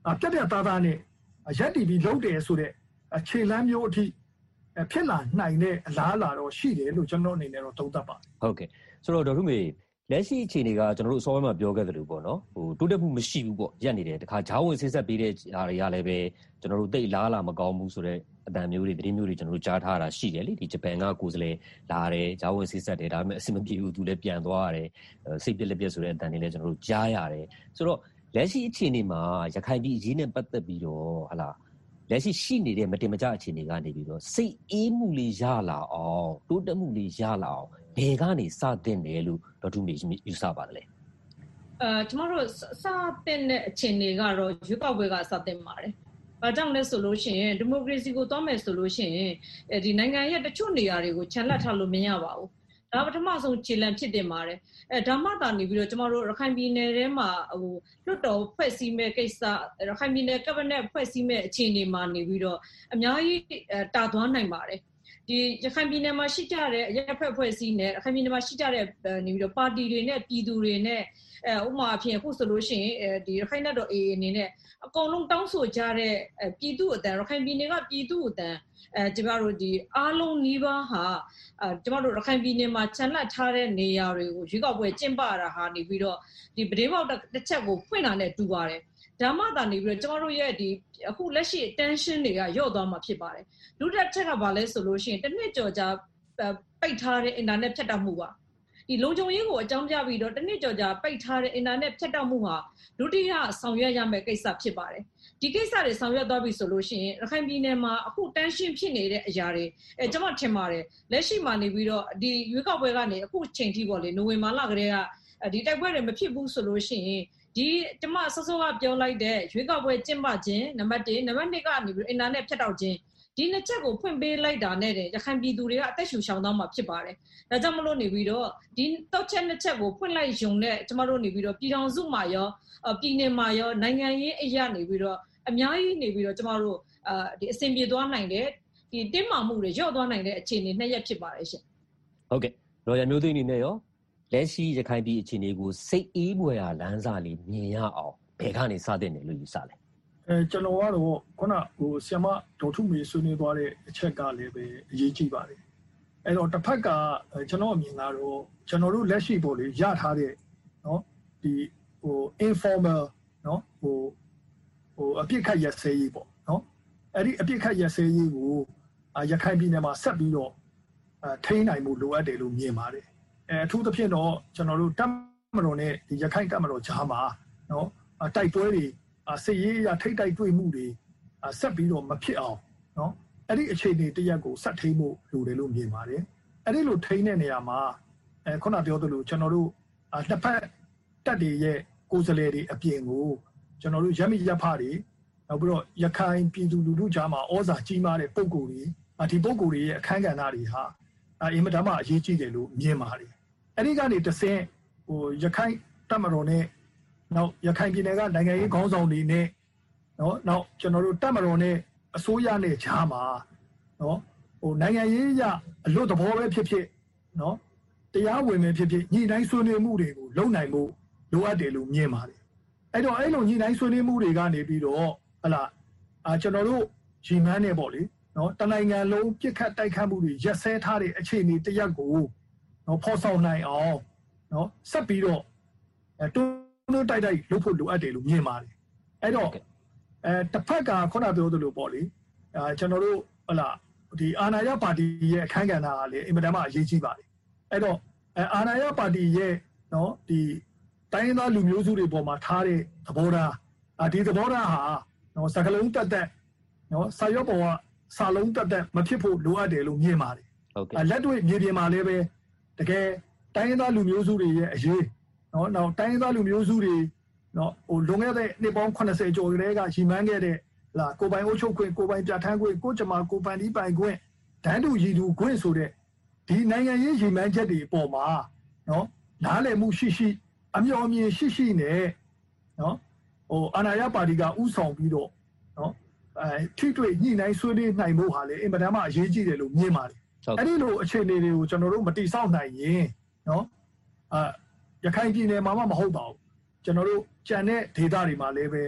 ပြတ်ပြတ်သားသားနဲ့ရက်တီပြီးလုံးတယ်ဆိုတဲ့အခြေလမ်းမျိုးအထိဖြစ်လာနိုင်တဲ့အလားအလာတော့ရှိတယ်လို့ကျွန်တော်အနေနဲ့တော့သုံးသပ်ပါတယ်ဟုတ်ကဲ့ဆိုတော့ဒေါက်တာမေလက်ရှိအခြေအနေကကျွန်တော်တို့အစောပိုင်းမှာပြောခဲ့သလိုပေါ့နော်ဟိုတိုးတက်မှုမရှိဘူးပေါ့ရက်နေတယ်တခါဂျားဝင်ဆင်းဆက်ပေးတဲ့အားတွေကလည်းပဲကျွန်တော်တို့တိတ်လားလာမကောင်းဘူးဆိုတဲ့အတန်မျိုးတွေသတင်းမျိုးတွေကျွန်တော်တို့ကြားထားတာရှိတယ်လေဒီဂျပန်ကကိုယ်စားလှယ်လာတယ်ဂျားဝင်ဆင်းဆက်တယ်ဒါပေမဲ့အဆင်မပြေဘူးသူလည်းပြန်သွားရတယ်စိတ်ပြက်လက်ပြက်ဆိုတဲ့အတန်တွေလည်းကျွန်တော်တို့ကြားရတယ်ဆိုတော့လက်ရှိအခြေအနေမှာရခိုင်ပြည်အရေးနဲ့ပတ်သက်ပြီးတော့ဟလာလက်ရှိရှိနေတဲ့မတင်မကျအခြေအနေကနေပြီးတော့စိတ်အေးမှုလေးရလာအောင်တိုးတက်မှုလေးရလာအောင်ဘယ်ကနေစတင်တယ်လို့ဒေါက်တာမေယူဆပါတယ်လေအဲကျမတို့စတင်တဲ့အခြေအနေကတော့ရွေးကောက်ပွဲကစတင်ပါတယ်။ဘာကြောင့်လဲဆိုလို့ရှိရင်ဒီမိုကရေစီကိုသွားမယ်ဆိုလို့ရှိရင်ဒီနိုင်ငံရဲ့တချို့နေရာတွေကိုခြံလက်ထားလို့မရပါဘူး။ဒါပထမဆုံးခြေလှမ်းဖြစ်တင်ပါတယ်။အဲဒါမှသာနေပြီးတော့ကျမတို့ရခိုင်ပြည်နယ်ထဲမှာဟိုလွတ်တော်ဖွဲ့စည်းမဲ့ကိစ္စရခိုင်ပြည်နယ်ကက်ဘိနက်ဖွဲ့စည်းမဲ့အခြေအနေမှာနေပြီးတော့အများကြီးတာသွားနိုင်ပါတယ်။ဒီရခိုင်ပြည်နယ်မှာရှိကြတဲ့အရက်ဖက်ဖွဲ့စည်းနဲ့ရခိုင်ပြည်နယ်မှာရှိကြတဲ့နေပြီးတော့ပါတီတွေနဲ့ပြည်သူတွေနဲ့အဲဥပမာအဖြစ်အခုဆိုလို့ရှိရင်ဒီရခိုင်နယ်တော် အေး အနေနဲ့အကုန်လုံးတောင်းဆိုကြတဲ့ပြည်သူအတန်ရခိုင်ပြည်နယ်ကပြည်သူအတန်အဲကျမတို့ဒီအားလုံးနှီးပါးဟာအဲကျမတို့ရခိုင်ပြည်နယ်မှာခြံလက်ထားတဲ့နေရာတွေကိုရွေးကောက်ပွဲကျင်းပတာဟာနေပြီးတော့ဒီပဒေပေါက်တစ်ချက်ကိုဖွင့်တာနဲ့တူပါတယ်ဓမ္မတာနေပြီးတော့ကျမတို့ရဲ့ဒီအခုလက်ရှိ tension တွေကညော့သွားမှာဖြစ်ပါတယ်လူတစ်ချက်ကဘာလဲဆိုလို့ရှိရင်တစ်နှစ်ကျော်ကြာပိတ်ထားတဲ့ internet ဖြတ်တောက်မှုပါဒီလုံခြုံရေးကိုအကြောင်းပြပြီးတော့တစ်နှစ်ကျော်ကြာပိတ်ထားတဲ့ internet ဖြတ်တောက်မှုဟာဒုတိယဆောင်ရွက်ရမယ့်ကိစ္စဖြစ်ပါတယ်ဒီကိစ္စတွေဆောင်ရွက်သွားပြီဆိုလို့ရှိရင်ရခိုင်ပြည်နယ်မှာအခု tension ဖြစ်နေတဲ့အရာတွေအဲကျွန်မထင်ပါတယ်လက်ရှိမှာနေပြီးတော့ဒီရွေးကောက်ပွဲကနေအခုချိန်ထိပေါ့လေနိုဝင်ဘာလကတည်းကဒီတိုက်ပွဲတွေမဖြစ်ဘူးဆိုလို့ရှိရင်ဒီကျမဆောစောကပြောလိုက်တဲ့ရွေးကောက်ပွဲကျင်းပခြင်းနံပါတ်တစ်နံပါတ်နှစ်ကနေပြီး internet ဖြတ်တောက်ခြင်းဒီနှစ်ချက်ကိုဖွင့်ပေးလိုက်တာနဲ့ရခိုင်ပြည်သူတွေကအသက်ရှူရှောင်သွားမှာဖြစ်ပါတယ်ဒါကြောင့်မလို့နေပြီးတော့ဒီတောက်ချက်နှစ်ချက်ကိုဖွင့်လိုက်ရုံနဲ့ကျမတို့နေပြီးတော့ပြည်ထောင်စုမှာရောပြည်နယ်မှာရောနိုင်ငံရေးအရာနေပြီးတော့အများကြီးနေပြီးတော့ကျမတို့အာဒီအဆင်ပြေသွားနိုင်တဲ့ဒီတင်းမာမှုတွေညော့သွားနိုင်တဲ့အခြေအနေနှစ်ရက်ဖြစ်ပါတယ်ရှင်ဟုတ်ကဲ့ရော်ရမျိုးသိန်းအနေနဲ့ရောလက်ရှိရခိုင်ပြည်အခြေအနေကိုစိတ်အေးပွေရာလမ်းစာလေးမြင်ရအောင်ဘယ်ကနေစတင်တယ်လို့ယူဆလဲအဲကျွန်တော်ကတော့ခုနဟိုဆီယမဒေါ်ထုမေဆွေးနွေးသွားတဲ့အချက်ကလည်းပဲအရေးကြီးပါတယ်အဲ့တော့တစ်ဖက်ကကျွန်တော်အမြင်ကတော့ကျွန်တော်တို့လက်ရှိပေါ်လေရထားတဲ့เนาะဒီဟို informal เนาะဟိုဟိုအပြစ်ခတ်ရစဲရေးပေါ့เนาะအဲ့ဒီအပြစ်ခတ်ရစဲရေးကိုရခိုင်ပြည်နယ်မှာဆက်ပြီးတော့အထိန်းနိုင်မှုလိုအပ်တယ်လို့မြင်ပါတယ်အဲအထူးသဖြင့်တော့ကျွန်တော်တို့တပ်မတော်နဲ့ဒီရခိုင်တပ်မတော်ကြားမှာเนาะတိုက်ပွဲတွေစစ်ရေးအရထိတ်တိုက်တွေ့မှုတွေဆက်ပြီးတော့မဖြစ်အောင်เนาะအဲ့ဒီအခြေအနေတရက်ကိုဆက်ထိန်းဖို့လိုတယ်လို့မြင်ပါတယ်အဲ့ဒီလိုထိန်းတဲ့နေရာမှာအဲခုနပြောသလိုကျွန်တော်တို့နှစ်ဖက်တပ်တွေရဲ့ကိုယ်စားလှယ်တွေအပြင်ကိုကျွန်တော်တို့ရမိရဖတွေနောက်ပြီးတော့ရခိုင်ပြည်သူလူထုကြားမှာဩဇာကြီးမားတဲ့ပုံကိုယ်တွေဒီပုံကိုယ်တွေရဲ့အခမ်းကဏ္ဍတွေဟာအင်မတန်မှအရေးကြီးတယ်လို့မြင်ပါတယ်အဲ့ဒီကနေတဆင့်ဟိုရခိုင်တပ်မတော်နဲ့နောက်ရခိုင်ပြည်နယ်ကနိုင်ငံရေးခေါင်းဆောင်တွေနဲ့နော်နောက်ကျွန်တော်တို့တပ်မတော်နဲ့အစိုးရနဲ့ဂျားမှာနော်ဟိုနိုင်ငံရေးရအလွတ်သဘောပဲဖြစ်ဖြစ်နော်တရားဝင်ပဲဖြစ်ဖြစ်ညီတိုင်းဆွေးနွေးမှုတွေကိုလုပ်နိုင်မှုလိုအပ်တယ်လို့မြင်ပါတယ်အဲ့တော့အဲ့လိုညီတိုင်းဆွေးနွေးမှုတွေကနေပြီးတော့ဟလာအာကျွန်တော်တို့ရီမန်းနေပေါ့လေနော်တနိုင်ငံလုံးပြစ်ခတ်တိုက်ခတ်မှုတွေရက်စဲထားတဲ့အခြေအနေတရက်ကိုနော်ဖော်ဆောင်နိုင်အောင်နော်ဆက်ပြီးတော့အဲတွန်းတိုက်တိုက်လုပ်ဖို့လိုအပ်တယ်လို့မြင်ပါတယ်အဲ့တော့အဲတစ်ဖက်ကခုနပြောသလိုပေါ့လေအဲကျွန်တော်တို့ဟလာဒီအာဏာရပါတီရဲ့အခမ်းကဏ္ဍကလည်းအင်မတန်မှအရေးကြီးပါတယ်အဲ့တော့အဲအာဏာရပါတီရဲ့နော်ဒီတိုင်းရင်းသားလူမျိုးစုတွေပေါ်မှာထားတဲ့သဘောထားအဒီသဘောထားဟာနော်စကလုံးတက်တက်နော်စာရွက်ပေါ်ကစာလုံးတက်တက်မဖြစ်ဖို့လိုအပ်တယ်လို့မြင်ပါတယ်ဟုတ်ကဲ့လက်တွေ့မြေပြင်မှာလည်းပဲတကယ်တိုင်းရင်းသားလူမျိုးစုတွေရဲ့အရေးနော်နောက်တိုင်းရင်းသားလူမျိုးစုတွေနော်ဟိုလွန်ခဲ့တဲ့နှစ်ပေါင်းeightyကျော်ကလေးကရီမန်းခဲ့တဲ့လာကိုပိုင်အုပ်ချုပ်ခွင့်ကိုပိုင်ပြဋ္ဌာန်းခွင့်ကိုကျမကိုပိုင်ဒီပိုင်ခွင့်ဒန်းတူရည်သူခွင့်ဆိုတဲ့ဒီနိုင်ငံရေးရီမန်းချက်တွေအပေါ်မှာနော်နားလည်မှုရှိရှိအမျှော်အမြင်ရှိရှိနဲ့နော်ဟိုအာဏာရပါတီကဥဆောင်ပြီးတော့နော်အဲထိတွေ့ညှိနှိုင်းဆွေးနွေးနိုင်ဖို့ဟာလေအင်မတန်မှအရေးကြီးတယ်လို့မြင်ပါတယ်အဲ့ဒီလိုအခြေအနေတွေကိုကျွန်တော်တို့မတိဆောက်နိုင်ရင်နော်အာရခိုင်ပြည်နယ်မှာမှမဟုတ်ပါဘူးကျွန်တော်တို့ကြံတဲ့ဒေသတွေမှာလည်းပဲ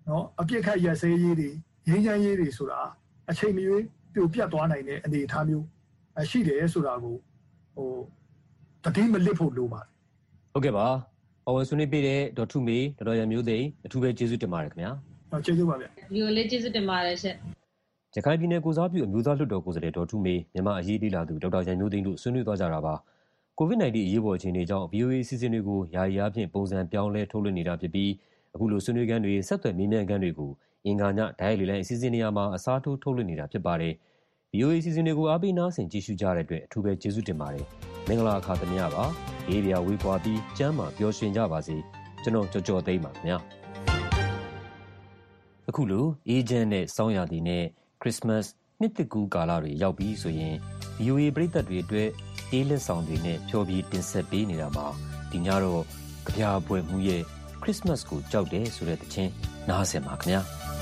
နော်အပြစ်ခတ်ရစဲရေးတွေရင်းချမ်းရေးတွေဆိုတာအချိန်မရွေးပြိုပြတ်သွားနိုင်တဲ့အနေအထားမျိုးရှိတယ်ဆိုတာကိုဟိုတတိမလစ်ဖို့လိုပါတယ်ဟုတ်ကဲ့ပါအဝယ်ဆွေးနွေးပေးတဲ့ဒေါ်ထုမေဒေါက်တာရန်မျိုးသိန်းအထူးပဲကျေးဇူးတင်ပါတယ်ခင်ဗျာဟုတ်ကျေးဇူးပါဗျာဒီလိုလေးကျေးဇူးတင်ပါတယ်ရှင့်ရခိုင်ပြည်နယ်ကိုစားပြုအမျိုးသားလွှတ်တော်ကိုယ်စားလှယ်ဒေါ်ထုမေမြန်မာအရေးလေးလာသူဒေါက်တာရန်မျိုးသိန်းတို့ဆွေးနွေးသွားကြတာပါကိုဗစ် -19 အရေးပေါ်အခြေအနေကြောင့် ဗီအိုအေ အစီအစဉ်တွေကိုယာယီအားဖြင့်ပုံစံပြောင်းလဲထုတ်လွှင့်နေတာဖြစ်ပြီးအခုလိုဆွေးနွေးခန်းတွေဆက်သွယ်မေးမြန်းခန်းတွေကိုအင်္ဂါညဒိုင်လေလိုင်းအစီအစဉ်နေရာမှာအစားထိုးထုတ်လွှင့်နေတာဖြစ်ပါတယ်။ ဗီအိုအေ အစီအစဉ်တွေကိုအားပေးနားဆင်ကြည့်ရှုကြတဲ့အတွက်အထူးပဲကျေးဇူးတင်ပါတယ်။မင်္ဂလာအခါသမယပါ။အေးပြာဝေးကွာပြီးကျမ်းမာပျော်ရွှင်ကြပါစေ။ကျွန်တော်ကြော်ကြော်သိမ်းပါခင်ဗျာ။အခုလိုအေဂျင့်နဲ့စောင်းရသည်နဲ့ခရစ်စမတ်နှစ်သစ်ကူးကာလတွေရောက်ပြီးဆိုရင် ဗီအိုအေ ပရိသတ်တွေအတွက်တေးလက်ဆောင်တွေနဲ့ဖြောပြီးတင်ဆက်ပေးနေတာမှာဒီညတော့ကြပြပွဲမှုရဲ့ခရစ်စမတ်ကိုကြောက်တယ်ဆိုတဲ့သချင်းနားဆင်ပါခင်ဗျာ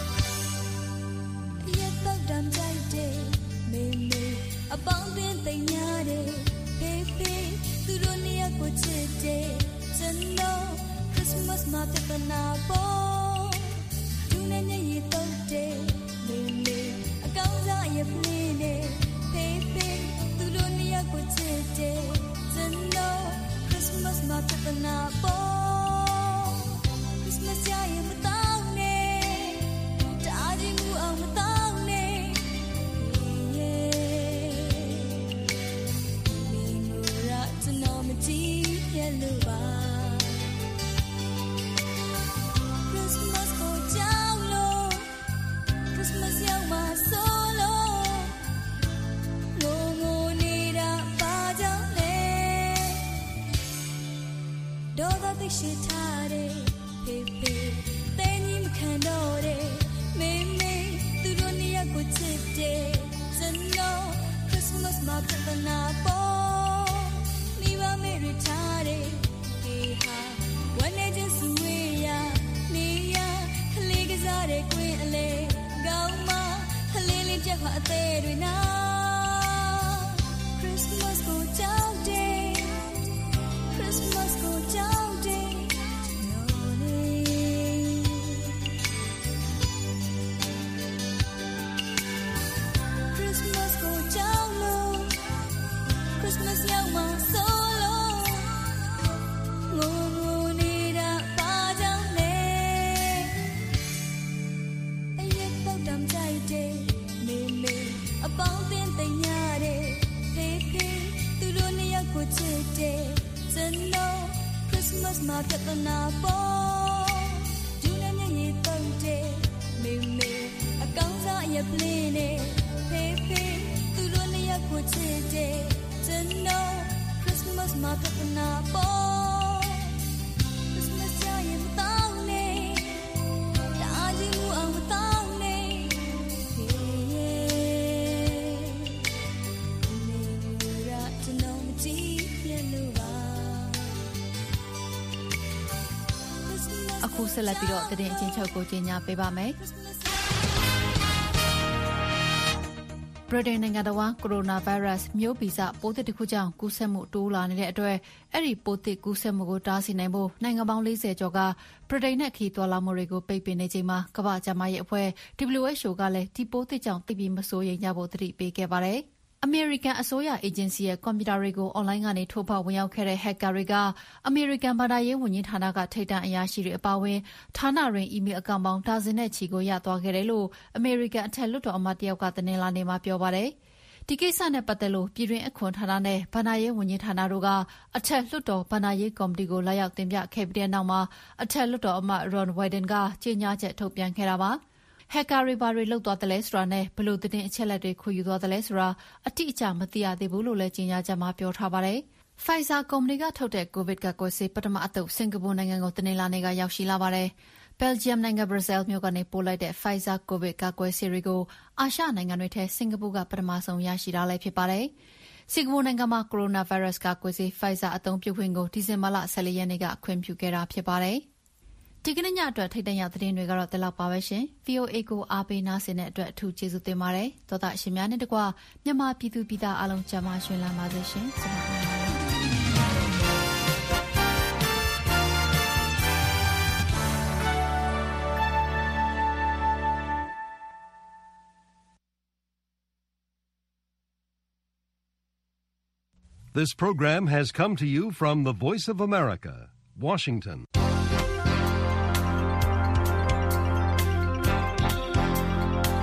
အပေါင်းအသင်းသိညာတယ်ဖေးဖေးသူတို့နေရာကိုချစ်တယ်ကျွန်တော် Christmas မှာပြဿနာပေါ်သူနဲ့ညရီတော့တယ်မေမေအကောင်းစားရပလင်းတယ်ဖေးဖေးသူတို့နေရာကိုချစ်တယ်ကျွန်တော် Christmas မှာပြဿနာပေါ် Christmas ရရင်မတောင်းနဲ့တားကြီးမှုအောင်မတောင်းနဲ့Yellow bar Christmas go down low Christmas young my solo No no need a baja le Do the big shit tare Pepe Then you can do it Me me Tu don't need a good day Zeno Christmas my pepana bo Mary Tare, Keha, one agent Suya, Nia, Kaligazare, Queen Ale, Gauma, Halili Japa Terina. Christmas go down day, Christmas go down day. Christmas go down low, Christmas young my soul. Christmas မှာပြဿနာပေါ်ဒူနဲ့မျက်ရည်တုံးတယ်မေမေအကောင်းစားရပလင်းနဲ့ဖေးဖေးသူတို့နှစ်ယောက်ကိုချစ်တယ်ကျွန်တော် Christmas မှာပြဿနာပေါ် Christmas ရရင်မတောင်းနဲ့တားကြီးမှုအောင်မတောင်းနဲ့ဖေးမေရာကျွန်တော်မကြည့်ပြလို့ပါအခုဆက်လက်ပြီးတော့တည်င်းအချင်းချုပ်ကိုကြီးညာပေးပါမယ်။ဗြိတိန်နိုင်ငံတော်ကိုရိုနာဗိုင်းရပ်စ်မျိုးဗီဇပိုးသစ်တစ်ခုကြောင့်ကူးစက်မှုတိုးလာနေတဲ့အတွက်အဲ့ဒီပိုးသစ်ကူးစက်မှုကိုတားဆီးနိုင်ဖို့နိုင်ငံပေါင်း၄၀ကျော်ကဗြိတိန်နဲ့ခီးသွွာလာမှုတွေကိုပိတ်ပင်နေချိန်မှာကမ္ဘာ့ကျန်းမာရေးအဖွဲ့ W H O ကလည်းဒီပိုးသစ်ကြောင့်သိပြီးမစိုးရိမ်ကြဖို့သတိပေးခဲ့ပါတယ်။အမေရိကန်အစိုးရအေဂျင်စီရဲ့ကွန်ပျူတာတွေကိုအွန်လိုင်းကနေထိုးဖောက်ဝင်ရောက်ခဲ့တဲ့ဟက်ကာတွေကအမေရိကန်ဗဏ္ဍာရေးဝန်ကြီးဌာနကထိပ်တန်းအရာရှိတွေအပါအဝင်ဌာနရင်းအီးမေးလ်အကောင့်ပေါင်းဒါဇင်နဲ့ချီကိုရသွားခဲ့တယ်လို့အမေရိကန်အထက်လွှတ်တော်အမတ်တယောက်ကသတင်းလာနေမှာပြောပါတယ်။ဒီကိစ္စနဲ့ပတ်သက်လို့ပြည်တွင်းအခွန်ဌာနနဲ့ဗဏ္ဍာရေးဝန်ကြီးဌာနတို့ကအထက်လွှတ်တော်ဗဏ္ဍာရေးကော်မတီကိုလာရောက်တင်ပြခဲ့ပြီးတဲ့နောက်မှာအထက်လွှတ်တော်အမတ် Ron Wyden ကကြေညာချက်ထုတ်ပြန်ခဲ့တာပါ။ဟက်ကာတွေဘာတွေလုပ်သွားတယ်လဲဆိုတာနဲ့ဘယ်လိုသတင်းအချက်အလက်တွေခိုးယူသွားတယ်လဲဆိုတာအတိအကျမသိရသေးဘူးလို့လည်းကြေညာချက်မှာပြောထားပါတယ်။ Pfizer ကုမ္ပဏီကထုတ်တဲ့ကိုဗစ်ကာကွယ်ဆေးပထမအသုတ်စင်ကာပူနိုင်ငံကိုတင်လာနေကရောက်ရှိလာပါတယ်။ Belgium နိုင်ငံဘရပ်ဆဲလ်မြို့ကနေပို့လိုက်တဲ့ Pfizer ကိုဗစ်ကာကွယ်ဆေးတွေကိုအာရှနိုင်ငံတွေထဲစင်ကာပူကပထမဆုံးရရှိတာလည်းဖြစ်ပါတယ်။စင်ကာပူနိုင်ငံမှာကိုရိုနာဗိုင်းရပ်စ်ကာကွယ်ဆေး Pfizer အသုံးပြုခွင့်ကိုဒီဇင်ဘာလ၁၄ရက်နေ့ကအခွင့်ပြုခဲ့တာဖြစ်ပါတယ်။ဒီကနေ့ညအတွက်ထိတ်တန့်ရောက်သတင်းတွေကတော့ဒီလောက်ပါပဲရှင်။ V O A ကိုအားပေးနားဆင်တဲ့အတွက်အထူးကျေးဇူးတင်ပါတယ်။သောတာရှင်များနဲ့တကွမြန်မာပြည်သူပြည်သားအလုံးကျန်းမာရှင်လန်းပါစေရှင်။ကျွန်တော် This program has come to you from the Voice of America, Washington.